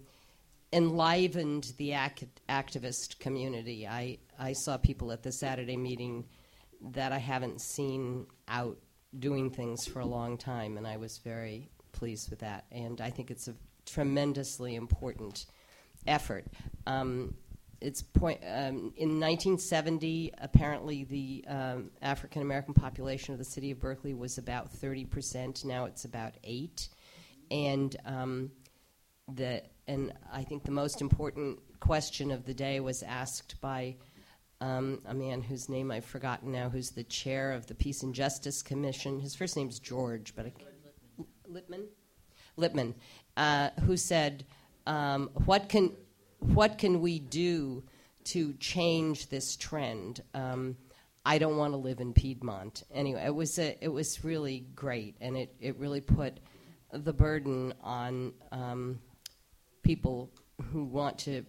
enlivened the ac- activist community. I, I saw people at the Saturday meeting that I haven't seen out doing things for a long time, and I was very pleased with that. And I think it's a tremendously important effort. Um, it's point um, in nineteen seventy, apparently the um, African American population of the city of Berkeley was about thirty percent. Now it's about eight, and um, the and I think the most important question of the day was asked by Um, a man whose name I've forgotten now, who's the chair of the Peace and Justice Commission. His first name's George, but I c- Lippman, Lippman, uh, who said, um, "What can what can we do to change this trend? Um, I don't want to live in Piedmont." Anyway, it was a, it was really great, and it, it really put the burden on um, people who want to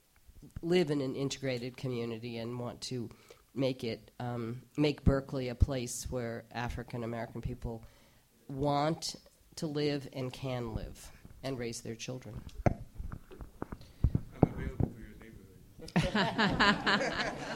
live in an integrated community and want to make it um, make Berkeley a place where African American people want to live and can live and raise their children. I'm available for your neighborhood.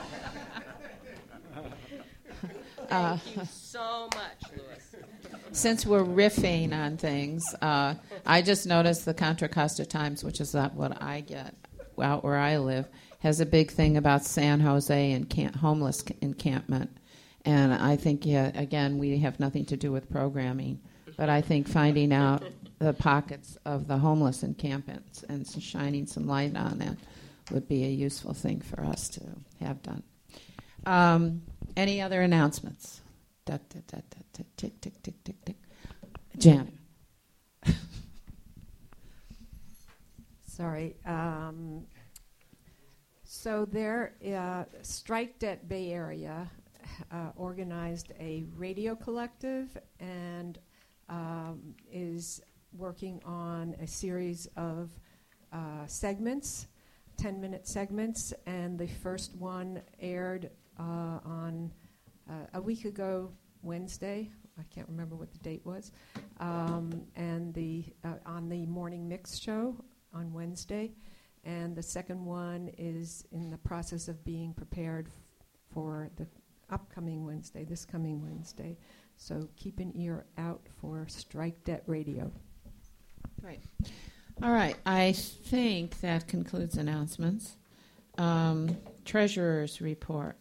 Uh, Thank you so much, Louis. Since we're riffing on things, uh, I just noticed the Contra Costa Times, which is not what I get out where I live, has a big thing about San Jose and camp- homeless c- encampment. And I think, yeah, again, we have nothing to do with programming, but I think finding out the pockets of the homeless encampments and s- shining some light on that would be a useful thing for us to have done. Um, any other announcements? Da, da, da, da, da, tick, tick, tick, tick, tick. Janet. Sorry. Um, so there, uh, Strike at Bay Area uh, organized a radio collective and um, is working on a series of uh, segments, ten-minute segments, and the first one aired uh, on uh, a week ago, Wednesday. I can't remember what the date was, um, and the uh, on the Morning Mix show on Wednesday, and the second one is in the process of being prepared f- for the upcoming Wednesday, this coming Wednesday. So keep an ear out for Strike Debt Radio. Right. All right. I think that concludes announcements. Um, treasurer's report.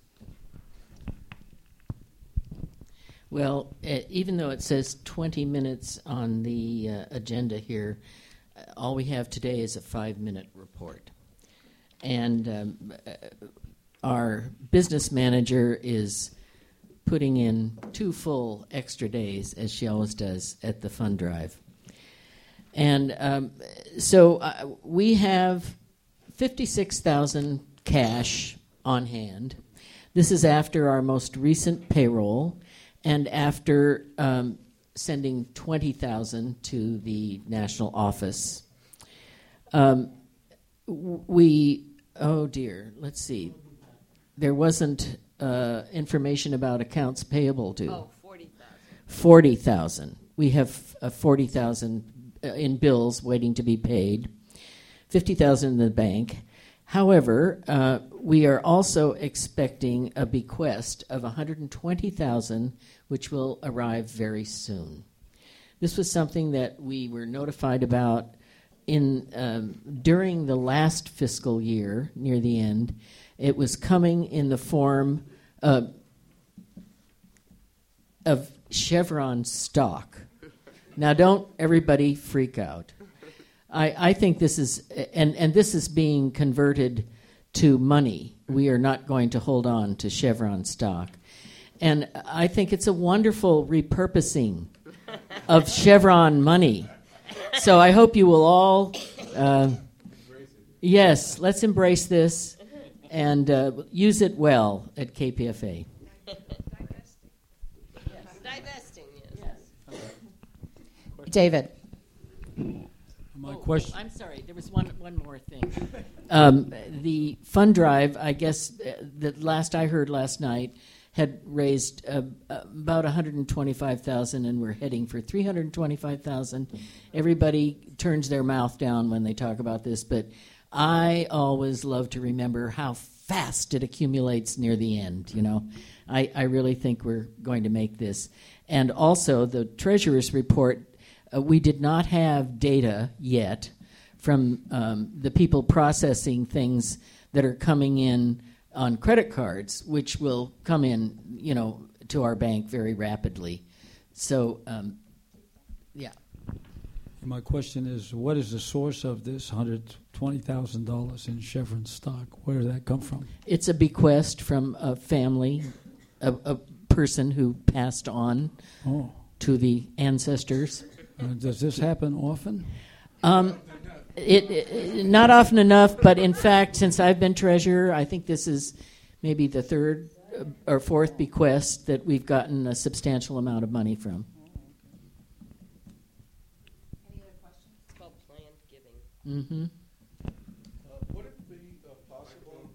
Well, uh, even though it says twenty minutes on the uh, agenda here, uh, all we have today is a five-minute report. And um, uh, our business manager is putting in two full extra days, as she always does, at the fund drive. And um, so uh, we have fifty-six thousand dollars cash on hand. This is after our most recent payroll and after um, sending twenty thousand dollars to the national office. Um, we, oh dear, let's see. There wasn't uh, information about accounts payable due. Oh, forty thousand. forty thousand. We have uh, forty thousand uh, in bills waiting to be paid. fifty thousand dollars in the bank. However, uh, we are also expecting a bequest of one hundred twenty thousand dollars, which will arrive very soon. This was something that we were notified about in um, during the last fiscal year, near the end. It was coming in the form uh, of Chevron stock. Now, don't everybody freak out. I, I think this is, and, and this is being converted to money. We are not going to hold on to Chevron stock. And I think it's a wonderful repurposing of Chevron money. So I hope you will all, uh, yes, let's embrace this and uh, use it well at K P F A. Divesting, yes. David. My oh, question. Oh, I'm sorry. There was one one more thing. Um, the fund drive, I guess, uh, the last I heard last night, had raised uh, about one hundred twenty-five thousand dollars, and we're heading for three hundred twenty-five thousand dollars. Everybody turns their mouth down when they talk about this, but I always love to remember how fast it accumulates near the end. You know, I, I really think we're going to make this. And also, the Treasurer's report, uh, we did not have data yet from um, the people processing things that are coming in on credit cards, which will come in, you know, to our bank very rapidly. So, um, yeah. My question is, what is the source of this one hundred twenty thousand dollars in Chevron stock? Where did that come from? It's a bequest from a family, a, a person who passed on oh. to the ancestors. Uh, does this happen often? Um, It, it not often enough, but in fact, since I've been treasurer, I think this is maybe the third or fourth bequest that we've gotten a substantial amount of money from. Any other questions? It's called planned giving. Mm-hmm. Uh, would it be uh, possible?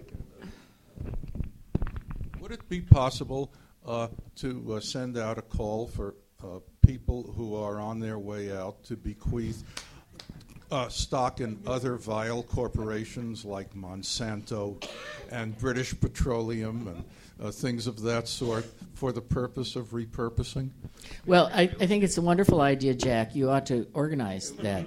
Would it be possible uh, to uh, send out a call for uh, people who are on their way out to bequeath Uh, stock in other vile corporations like Monsanto and British Petroleum and uh, things of that sort for the purpose of repurposing? Well, I, I think it's a wonderful idea, Jack. You ought to organize that.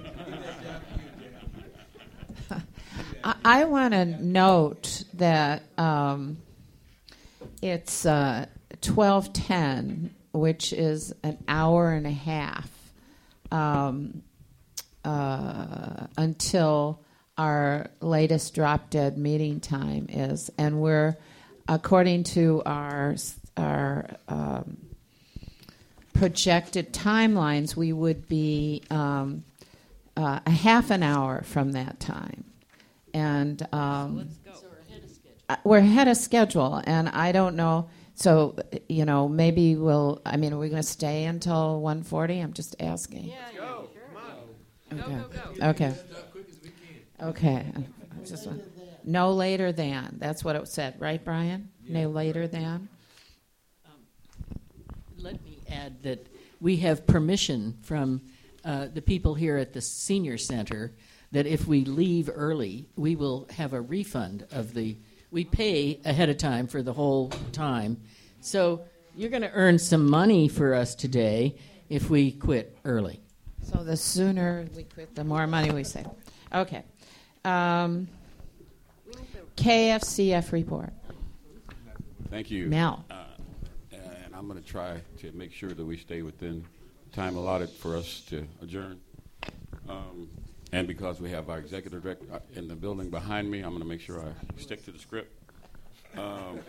I, I want to note that um, it's uh, twelve ten, which is an hour and a half. Um, Uh, until our latest drop dead meeting time is, and we're, according to our our um, projected timelines, we would be um, uh, a half an hour from that time, and um, Let's go. So we're ahead of schedule. uh, we're ahead of schedule, and I don't know. So you know, maybe we'll. I mean, are we going to stay until one forty? I'm just asking. Yeah, yeah, sure. Okay. Go, go, go. Okay. Okay. I just want- no later than. That's what it said, right, Brian? No later than. Um, let me add that we have permission from uh, the people here at the senior center that if we leave early, we will have a refund of the. We pay ahead of time for the whole time, so you're going to earn some money for us today if we quit early. So the sooner we quit, the more money we save. Okay. Um, K F C F report. Thank you. Mel. Uh, and I'm going to try to make sure that we stay within the time allotted for us to adjourn. Um, and because we have our executive director in the building behind me, I'm going to make sure I stick to the script. Um,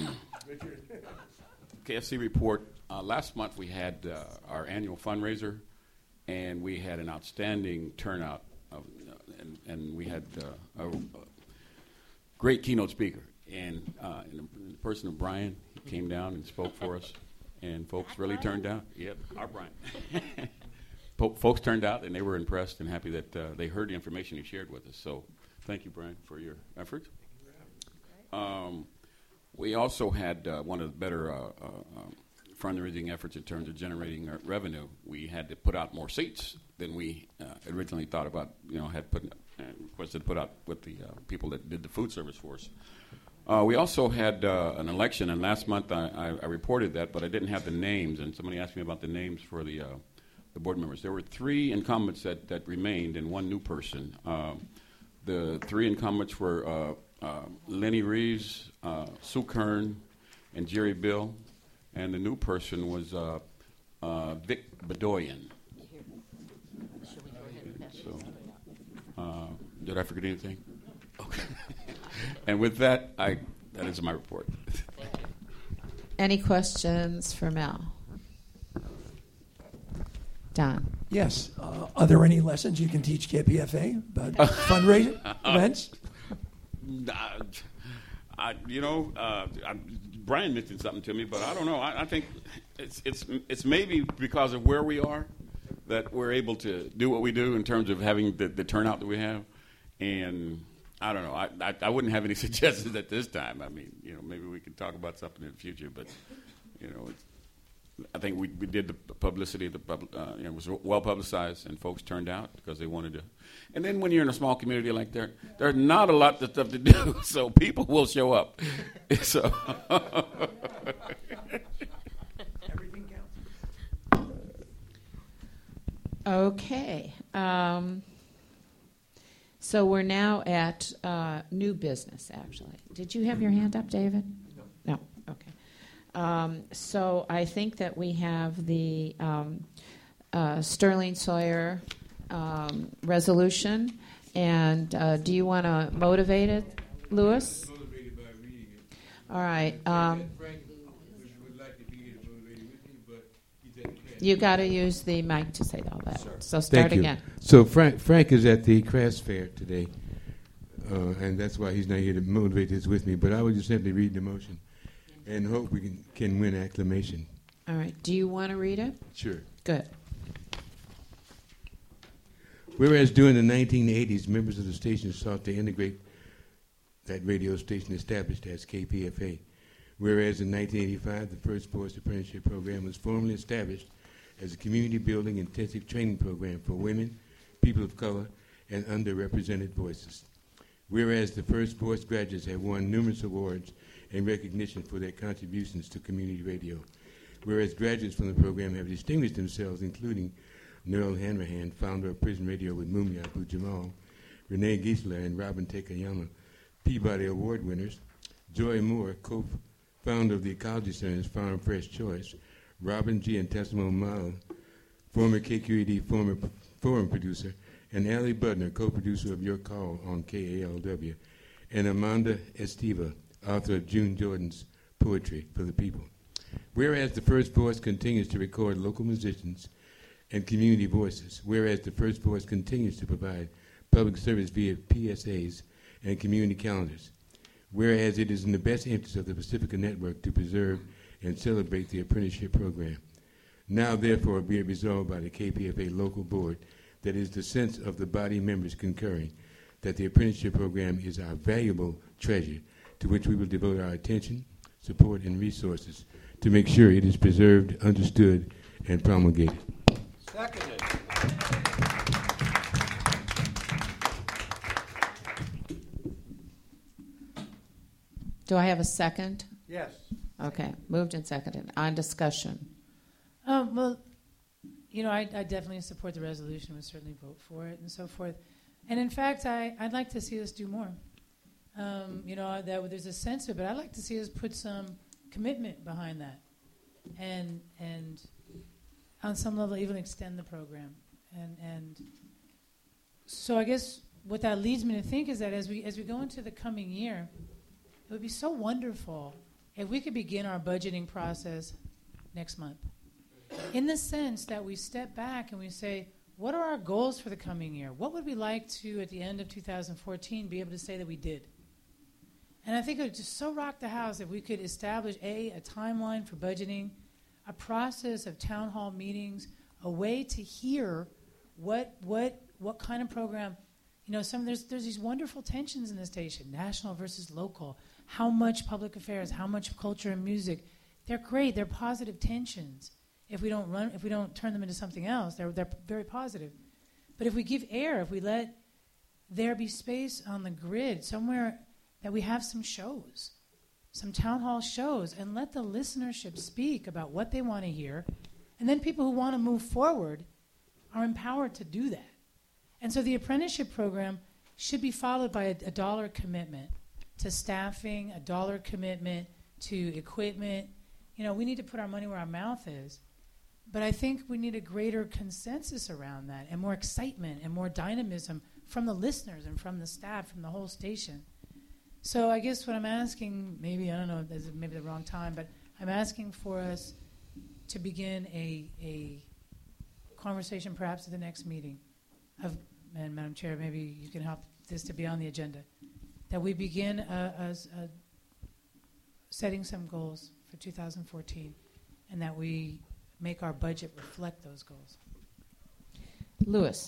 K F C report. Uh, last month we had uh, our annual fundraiser. And we had an outstanding turnout, of, uh, and, and we had uh, a, a great keynote speaker. And uh, in the, in the person of Brian, he came down and spoke for us, and folks really turned out. Yep, our Brian. po- folks turned out, and they were impressed and happy that uh, they heard the information he shared with us. So thank you, Brian, for your efforts. Um, we also had uh, one of the better uh, uh, um, fundraising efforts in terms of generating uh, revenue. We had to put out more seats than we uh, originally thought about, you know, had put and requested to put out with the uh, people that did the food service for us. Uh, we also had uh, an election, and last month I, I, I reported that, but I didn't have the names, and somebody asked me about the names for the uh, the board members. There were three incumbents that, that remained and one new person. Uh, the three incumbents were uh, uh, Lenny Reeves, uh, Sue Kern, and Jerry Bill, and the new person was uh, uh, Vic Bedoyan. So, uh, did I forget anything? Okay. And with that, I that is my report. Any questions for Mel? Don? Yes. Uh, are there any lessons you can teach K P F A about fundraising events? Uh, I, you know, uh, I, Brian mentioned something to me, but I don't know. I, I think it's it's it's maybe because of where we are that we're able to do what we do in terms of having the, the turnout that we have, and I don't know. I, I I wouldn't have any suggestions at this time. I mean, you know, maybe we could talk about something in the future, but you know, it's, I think we we did the publicity. The pub, uh, you know, it was well publicized, and folks turned out because they wanted to. And then when you're in a small community like that, there's not a lot of stuff to do, so people will show up. So everything counts. Okay. Um, so we're now at uh, new business, actually. Did you have your hand up, David? No. No. Okay. Um, so I think that we have the um, uh, Sterling Sawyer um, resolution. And uh, do you want to motivate it, Lewis? Motivated by reading it. All right. Um, Frank would like to be here to motivate it with me, but he's at the craft. you got to use the mic to say all that. Sure. So start Thank you. again. So Frank, Frank is at the crafts fair today, uh, and that's why he's not here to motivate this with me. But I would just simply read the motion and hope we can, can win acclamation. All right. Do you want to read it? Sure. Good. Whereas during the nineteen eighties, members of the station sought to integrate that radio station established as K P F A. Whereas in nineteen eighty-five, the first Voice Apprenticeship Program was formally established as a community building intensive training program for women, people of color, and underrepresented voices. Whereas the first Voice graduates have won numerous awards and recognition for their contributions to community radio. Whereas graduates from the program have distinguished themselves, including Noel Hanrahan, founder of Prison Radio with Mumia Abu-Jamal, Renee Giesler and Robin Takayama, Peabody Award winners, Joy Moore, co-founder of the Ecology Center's Farm Fresh Choice, Robin G. and Tessimo Mala, former K Q E D former p- forum producer, and Allie Budner, co-producer of Your Call on K A L W, and Amanda Estiva, author of June Jordan's Poetry for the People. Whereas the First Voice continues to record local musicians and community voices, whereas the First Voice continues to provide public service via P S As and community calendars, whereas it is in the best interest of the Pacifica Network to preserve and celebrate the apprenticeship program. Now, therefore, be it resolved by the K P F A local board that it is the sense of the body members concurring that the apprenticeship program is our valuable treasure to which we will devote our attention, support, and resources to make sure it is preserved, understood, and promulgated. Seconded. Do I have a second? Yes. Okay. Moved and seconded. On discussion. Um, well, you know, I, I definitely support the resolution. Would certainly vote for it and so forth. And in fact, I, I'd like to see us do more. Um, you know, that there's a sense of it, but I'd like to see us put some commitment behind that, and and on some level even extend the program. And and so I guess what that leads me to think is that as we as we go into the coming year, it would be so wonderful if we could begin our budgeting process next month, in the sense that we step back and we say, what are our goals for the coming year? What would we like to, at the end of two thousand fourteen, be able to say that we did? And I think it would just so rock the house if we could establish, A, a timeline for budgeting, a process of town hall meetings, a way to hear what what what kind of program. You know, some there's there's these wonderful tensions in the station, national versus local. How much public affairs, how much culture and music. They're great. They're positive tensions. If we don't run, if we don't turn them into something else, they're they're very positive. But if we give air, if we let there be space on the grid somewhere that we have some shows, some town hall shows, and let the listenership speak about what they want to hear. And then people who want to move forward are empowered to do that. And so the apprenticeship program should be followed by a, a dollar commitment to staffing, a dollar commitment to equipment. You know, we need to put our money where our mouth is. But I think we need a greater consensus around that and more excitement and more dynamism from the listeners and from the staff, from the whole station. So I guess what I'm asking, maybe, I don't know, this is maybe the wrong time, but I'm asking for us to begin a, a conversation perhaps at the next meeting of, and Madam Chair, maybe you can help this to be on the agenda, that we begin a, a, a setting some goals for two thousand fourteen and that we make our budget reflect those goals. Louis.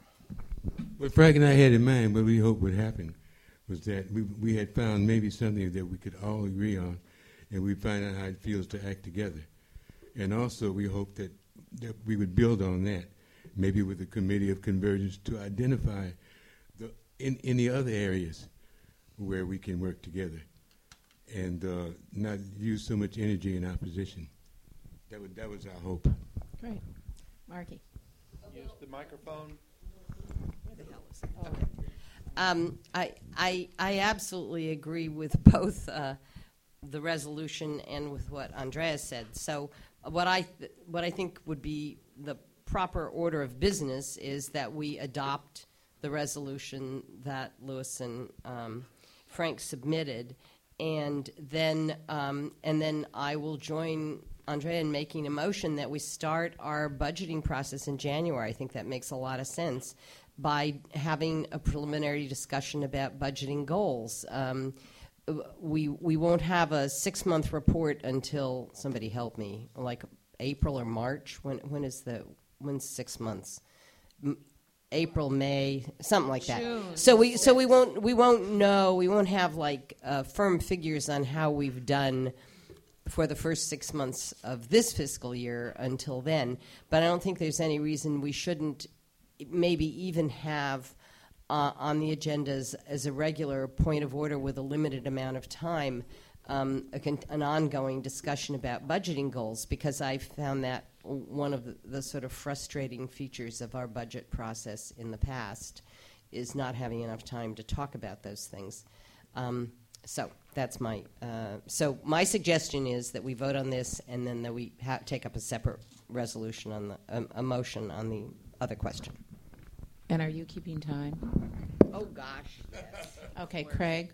What Frank and I had in mind, what we hoped would happen, was that we we had found maybe something that we could all agree on, and we find out how it feels to act together. And also we hope that, that we would build on that, maybe with a committee of convergence to identify the in, in the other areas where we can work together and uh, not use so much energy in opposition. That was, that was our hope. Great. Margie. Use the microphone. Where the hell is it? Okay. Um, I, I, I absolutely agree with both uh, the resolution and with what Andrea said. So what I, th- what I think would be the proper order of business is that we adopt the resolution that Louis and um, Frank submitted, and then um, and then I will join Andrea in making a motion that we start our budgeting process in January. I think that makes a lot of sense by having a preliminary discussion about budgeting goals. Um, we we won't have a six-month report until, somebody help me, like April or March. When when is the when's six months? M- April, May, something like that. June. So we so we won't we won't know we won't have like uh, firm figures on how we've done for the first six months of this fiscal year until then. But I don't think there's any reason we shouldn't maybe even have uh, on the agendas as a regular point of order with a limited amount of time um, a con- an ongoing discussion about budgeting goals, because I found that one of the, the sort of frustrating features of our budget process in the past is not having enough time to talk about those things. Um, so that's my uh, so my suggestion is that we vote on this and then that we ha- take up a separate resolution on the um, a motion on the other question. And are you keeping time? Oh gosh, yes. Okay, Craig.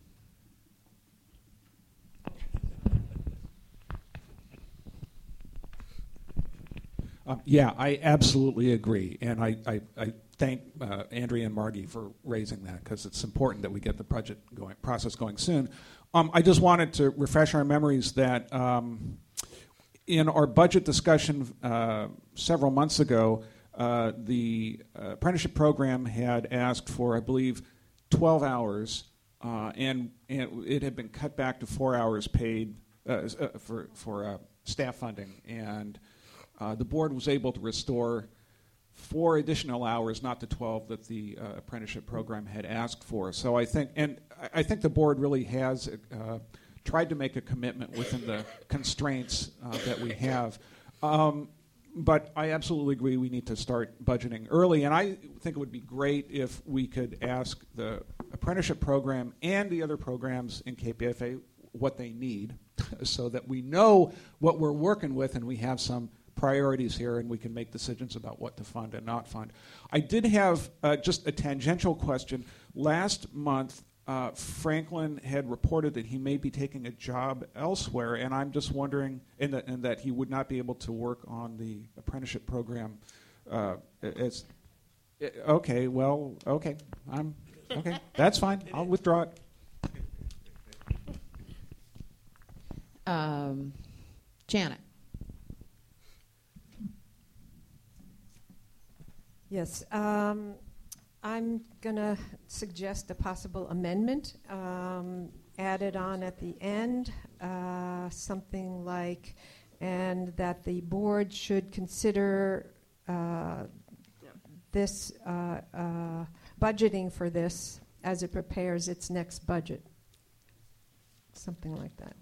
Um, yeah, I absolutely agree, and I, I, I thank uh, Andrea and Margie for raising that, because it's important that we get the budget going, process going soon. Um, I just wanted to refresh our memories that um, in our budget discussion uh, several months ago, uh, the uh, apprenticeship program had asked for, I believe, twelve hours, uh, and, and it had been cut back to four hours paid uh, uh, for, for uh, staff funding, and Uh, the board was able to restore four additional hours, not the twelve that the uh, apprenticeship program had asked for. So I think, and I, I think the board really has uh, tried to make a commitment within the constraints uh, that we have. Um, but I absolutely agree we need to start budgeting early, and I think it would be great if we could ask the apprenticeship program and the other programs in K P F A what they need so that we know what we're working with and we have some priorities here, and we can make decisions about what to fund and not fund. I did have uh, just a tangential question. Last month, uh, Franklin had reported that he may be taking a job elsewhere, and I'm just wondering, and that, and that he would not be able to work on the apprenticeship program. Uh, as, okay, well, okay, I'm okay. That's fine. I'll withdraw it. Um, Janet. Yes, um, I'm going to suggest a possible amendment um, added on at the end, uh, something like, and that the board should consider uh, this uh, uh, budgeting for this as it prepares its next budget. Something like that.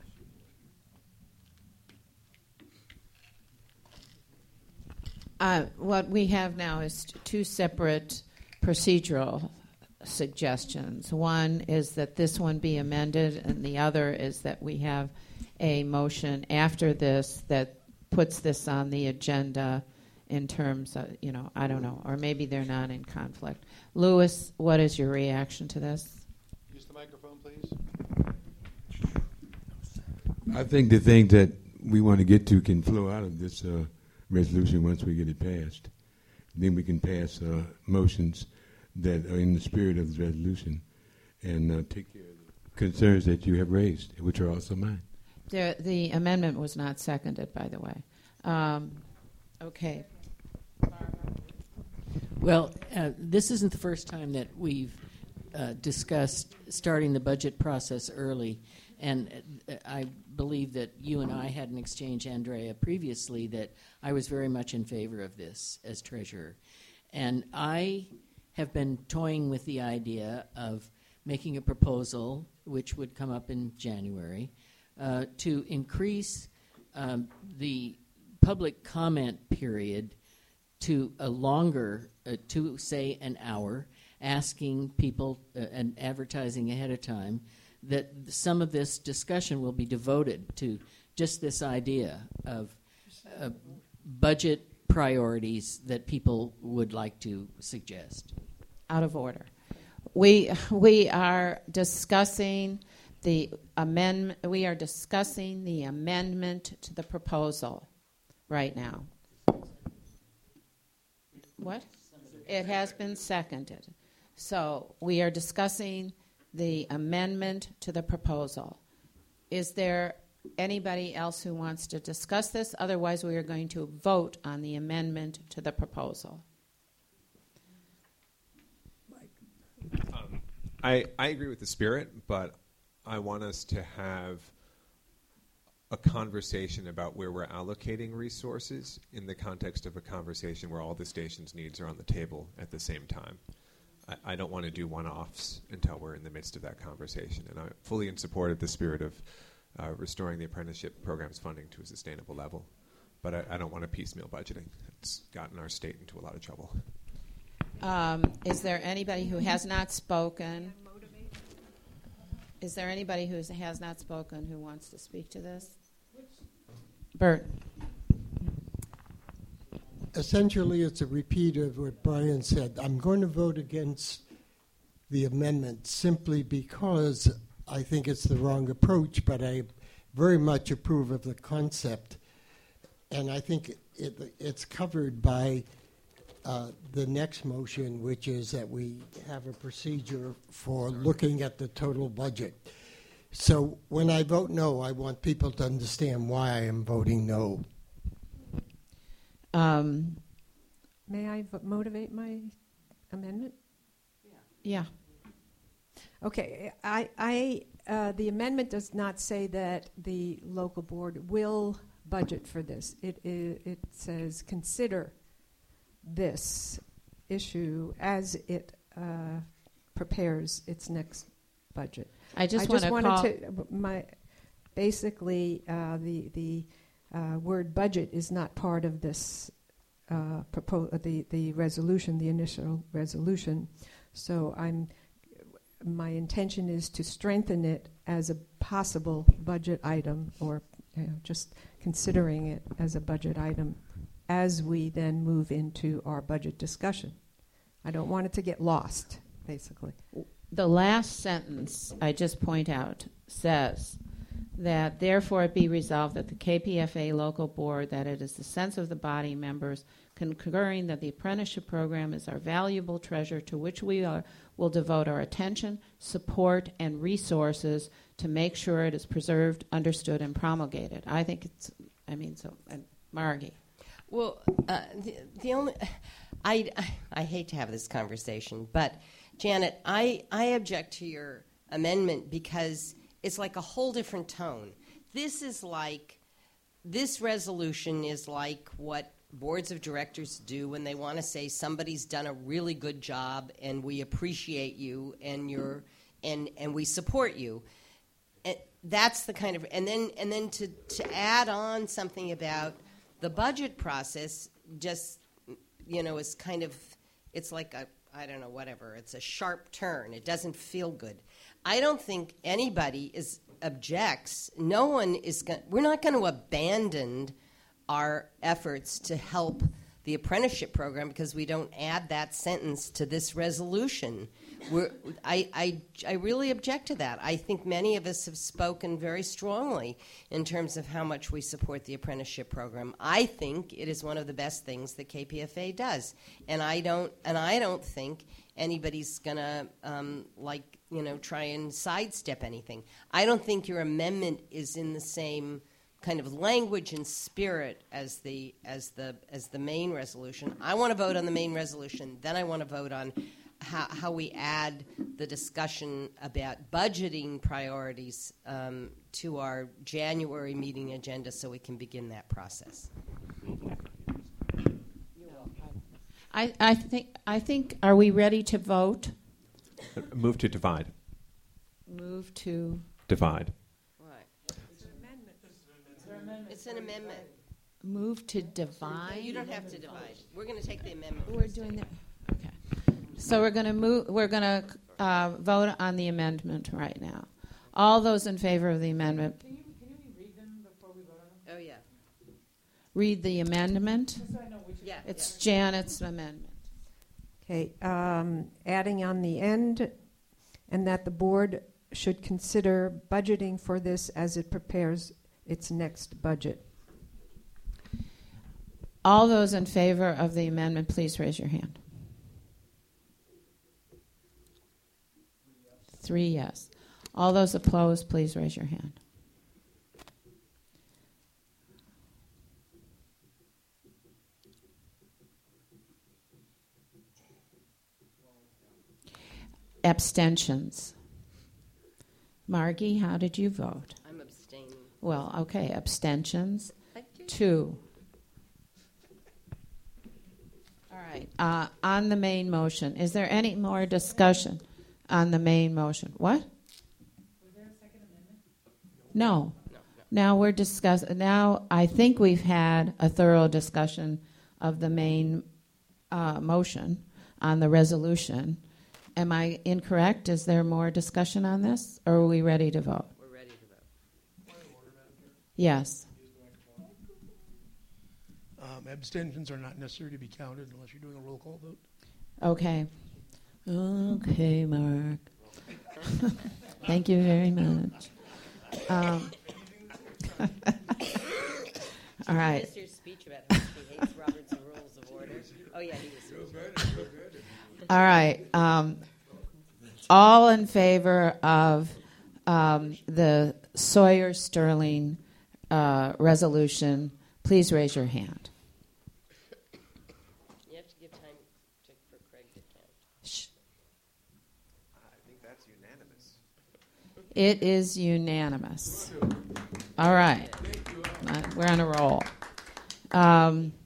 Uh, what we have now is t- two separate procedural suggestions. One is that this one be amended, and the other is that we have a motion after this that puts this on the agenda in terms of, you know, I don't know, or maybe they're not in conflict. Louis, what is your reaction to this? Use the microphone, please. I think the thing that we want to get to can flow out of this uh, resolution once we get it passed. Then we can pass uh, motions that are in the spirit of the resolution and uh, take care of the concerns that you have raised, which are also mine. The, the amendment was not seconded, by the way. Um, okay. Well, uh, this isn't the first time that we've uh, discussed starting the budget process early, and uh, I believe that you and I had an exchange, Andrea, previously that I was very much in favor of this as treasurer. And I have been toying with the idea of making a proposal, which would come up in January, uh, to increase um, the public comment period to a longer, uh, to say an hour, asking people uh, and advertising ahead of time that some of this discussion will be devoted to just this idea of uh, budget priorities that people would like to suggest. Out of order. We we are discussing the amendment. We are discussing the amendment to the proposal right now. What? It has been seconded. So we are discussing the amendment to the proposal. Is there anybody else who wants to discuss this? Otherwise, we are going to vote on the amendment to the proposal. Um, I, I agree with the spirit, but I want us to have a conversation about where we're allocating resources in the context of a conversation where all the station's needs are on the table at the same time. I, I don't want to do one-offs until we're in the midst of that conversation, and I'm fully in support of the spirit of uh, restoring the apprenticeship program's funding to a sustainable level, but I, I don't want a piecemeal budgeting. It's gotten our state into a lot of trouble. Um, is there anybody who has not spoken? Is there anybody who has not spoken who wants to speak to this? Bert. Essentially, it's a repeat of what Brian said. I'm going to vote against the amendment simply because I think it's the wrong approach, but I very much approve of the concept. And I think it, it's covered by Uh, the next motion, which is that we have a procedure for looking at the total budget. So when I vote no, I want people to understand why I am voting no. Um, May I v- motivate my amendment? Yeah. Okay. I, I, uh, the amendment does not say that the local board will budget for this. It, it, it says consider this issue as it uh, prepares its next budget. I just, I just wanna wanted call to my basically uh, the the uh, word budget is not part of this uh, propo- uh, the the resolution, the initial resolution. So I'm my intention is to strengthen it as a possible budget item, or you know, just considering it as a budget item as we then move into our budget discussion. I don't want it to get lost, basically. The last sentence, I just point out, says that therefore it be resolved that the K P F A local board, that it is the sense of the body members concurring that the apprenticeship program is our valuable treasure to which we are, will devote our attention, support, and resources to make sure it is preserved, understood, and promulgated. I think it's, I mean, so, and Margie. Well, uh, the, the only, I, I hate to have this conversation, but Janet, I, I object to your amendment because it's like a whole different tone. This is like, this resolution is like what boards of directors do when they want to say somebody's done a really good job and we appreciate you and you're and and we support you. And that's the kind of and then and then to to add on something about the budget process just you know is kind of it's like a I don't know whatever it's a sharp turn. It doesn't feel good. I don't think anybody is objects. No one is going. We're not going to abandon our efforts to help the apprenticeship program because we don't add that sentence to this resolution. We're, I, I, I really object to that. I think many of us have spoken very strongly in terms of how much we support the apprenticeship program. I think it is one of the best things that K P F A does, and I don't and I don't think anybody's gonna um, like you know try and sidestep anything. I don't think your amendment is in the same kind of language and spirit as the as the as the main resolution. I want to vote on the main resolution. Then I want to vote on how, how we add the discussion about budgeting priorities um, to our January meeting agenda so we can begin that process. I, I think I think are we ready to vote? Move to divide. Move to divide. It's an amendment. Move to divide. You don't have to divide. We're going to take the amendment. We're doing that. Okay. So we're going to move. We're going to uh, vote on the amendment right now. All those in favor of the amendment. Can you, can you read them before we vote on them? Oh yeah. Read the amendment. Just so I know which Yeah. It's yeah. Janet's amendment. Okay, um, adding on the end, and that the board should consider budgeting for this as it prepares its next budget. All those in favor of the amendment, please raise your hand. Three yes. All those opposed, please raise your hand. Abstentions. Margie, how did you vote? I'm abstaining. Well, okay, abstentions. I do. Two. All right. Uh, on the main motion, is there any more discussion on the main motion? What? Was there a second amendment? No. No, no. Now we're discussing. Now I think we've had a thorough discussion of the main uh, motion on the resolution. Am I incorrect? Is there more discussion on this, or are we ready to vote? We're ready to vote. Yes. Um, abstentions are not necessary to be counted unless you're doing a roll call vote. Okay. Okay, Mark. Thank you very much. Um, all right. Just your speech about how he hates Robert's Rules of Order. Oh yeah, he was. All right. Um, all in favor of um, the Sawyer-Sterling uh, resolution, please raise your hand. You have to give time to, for Craig to count. Shh. I think that's unanimous. It is unanimous. All right. Uh, we're on a roll. Um,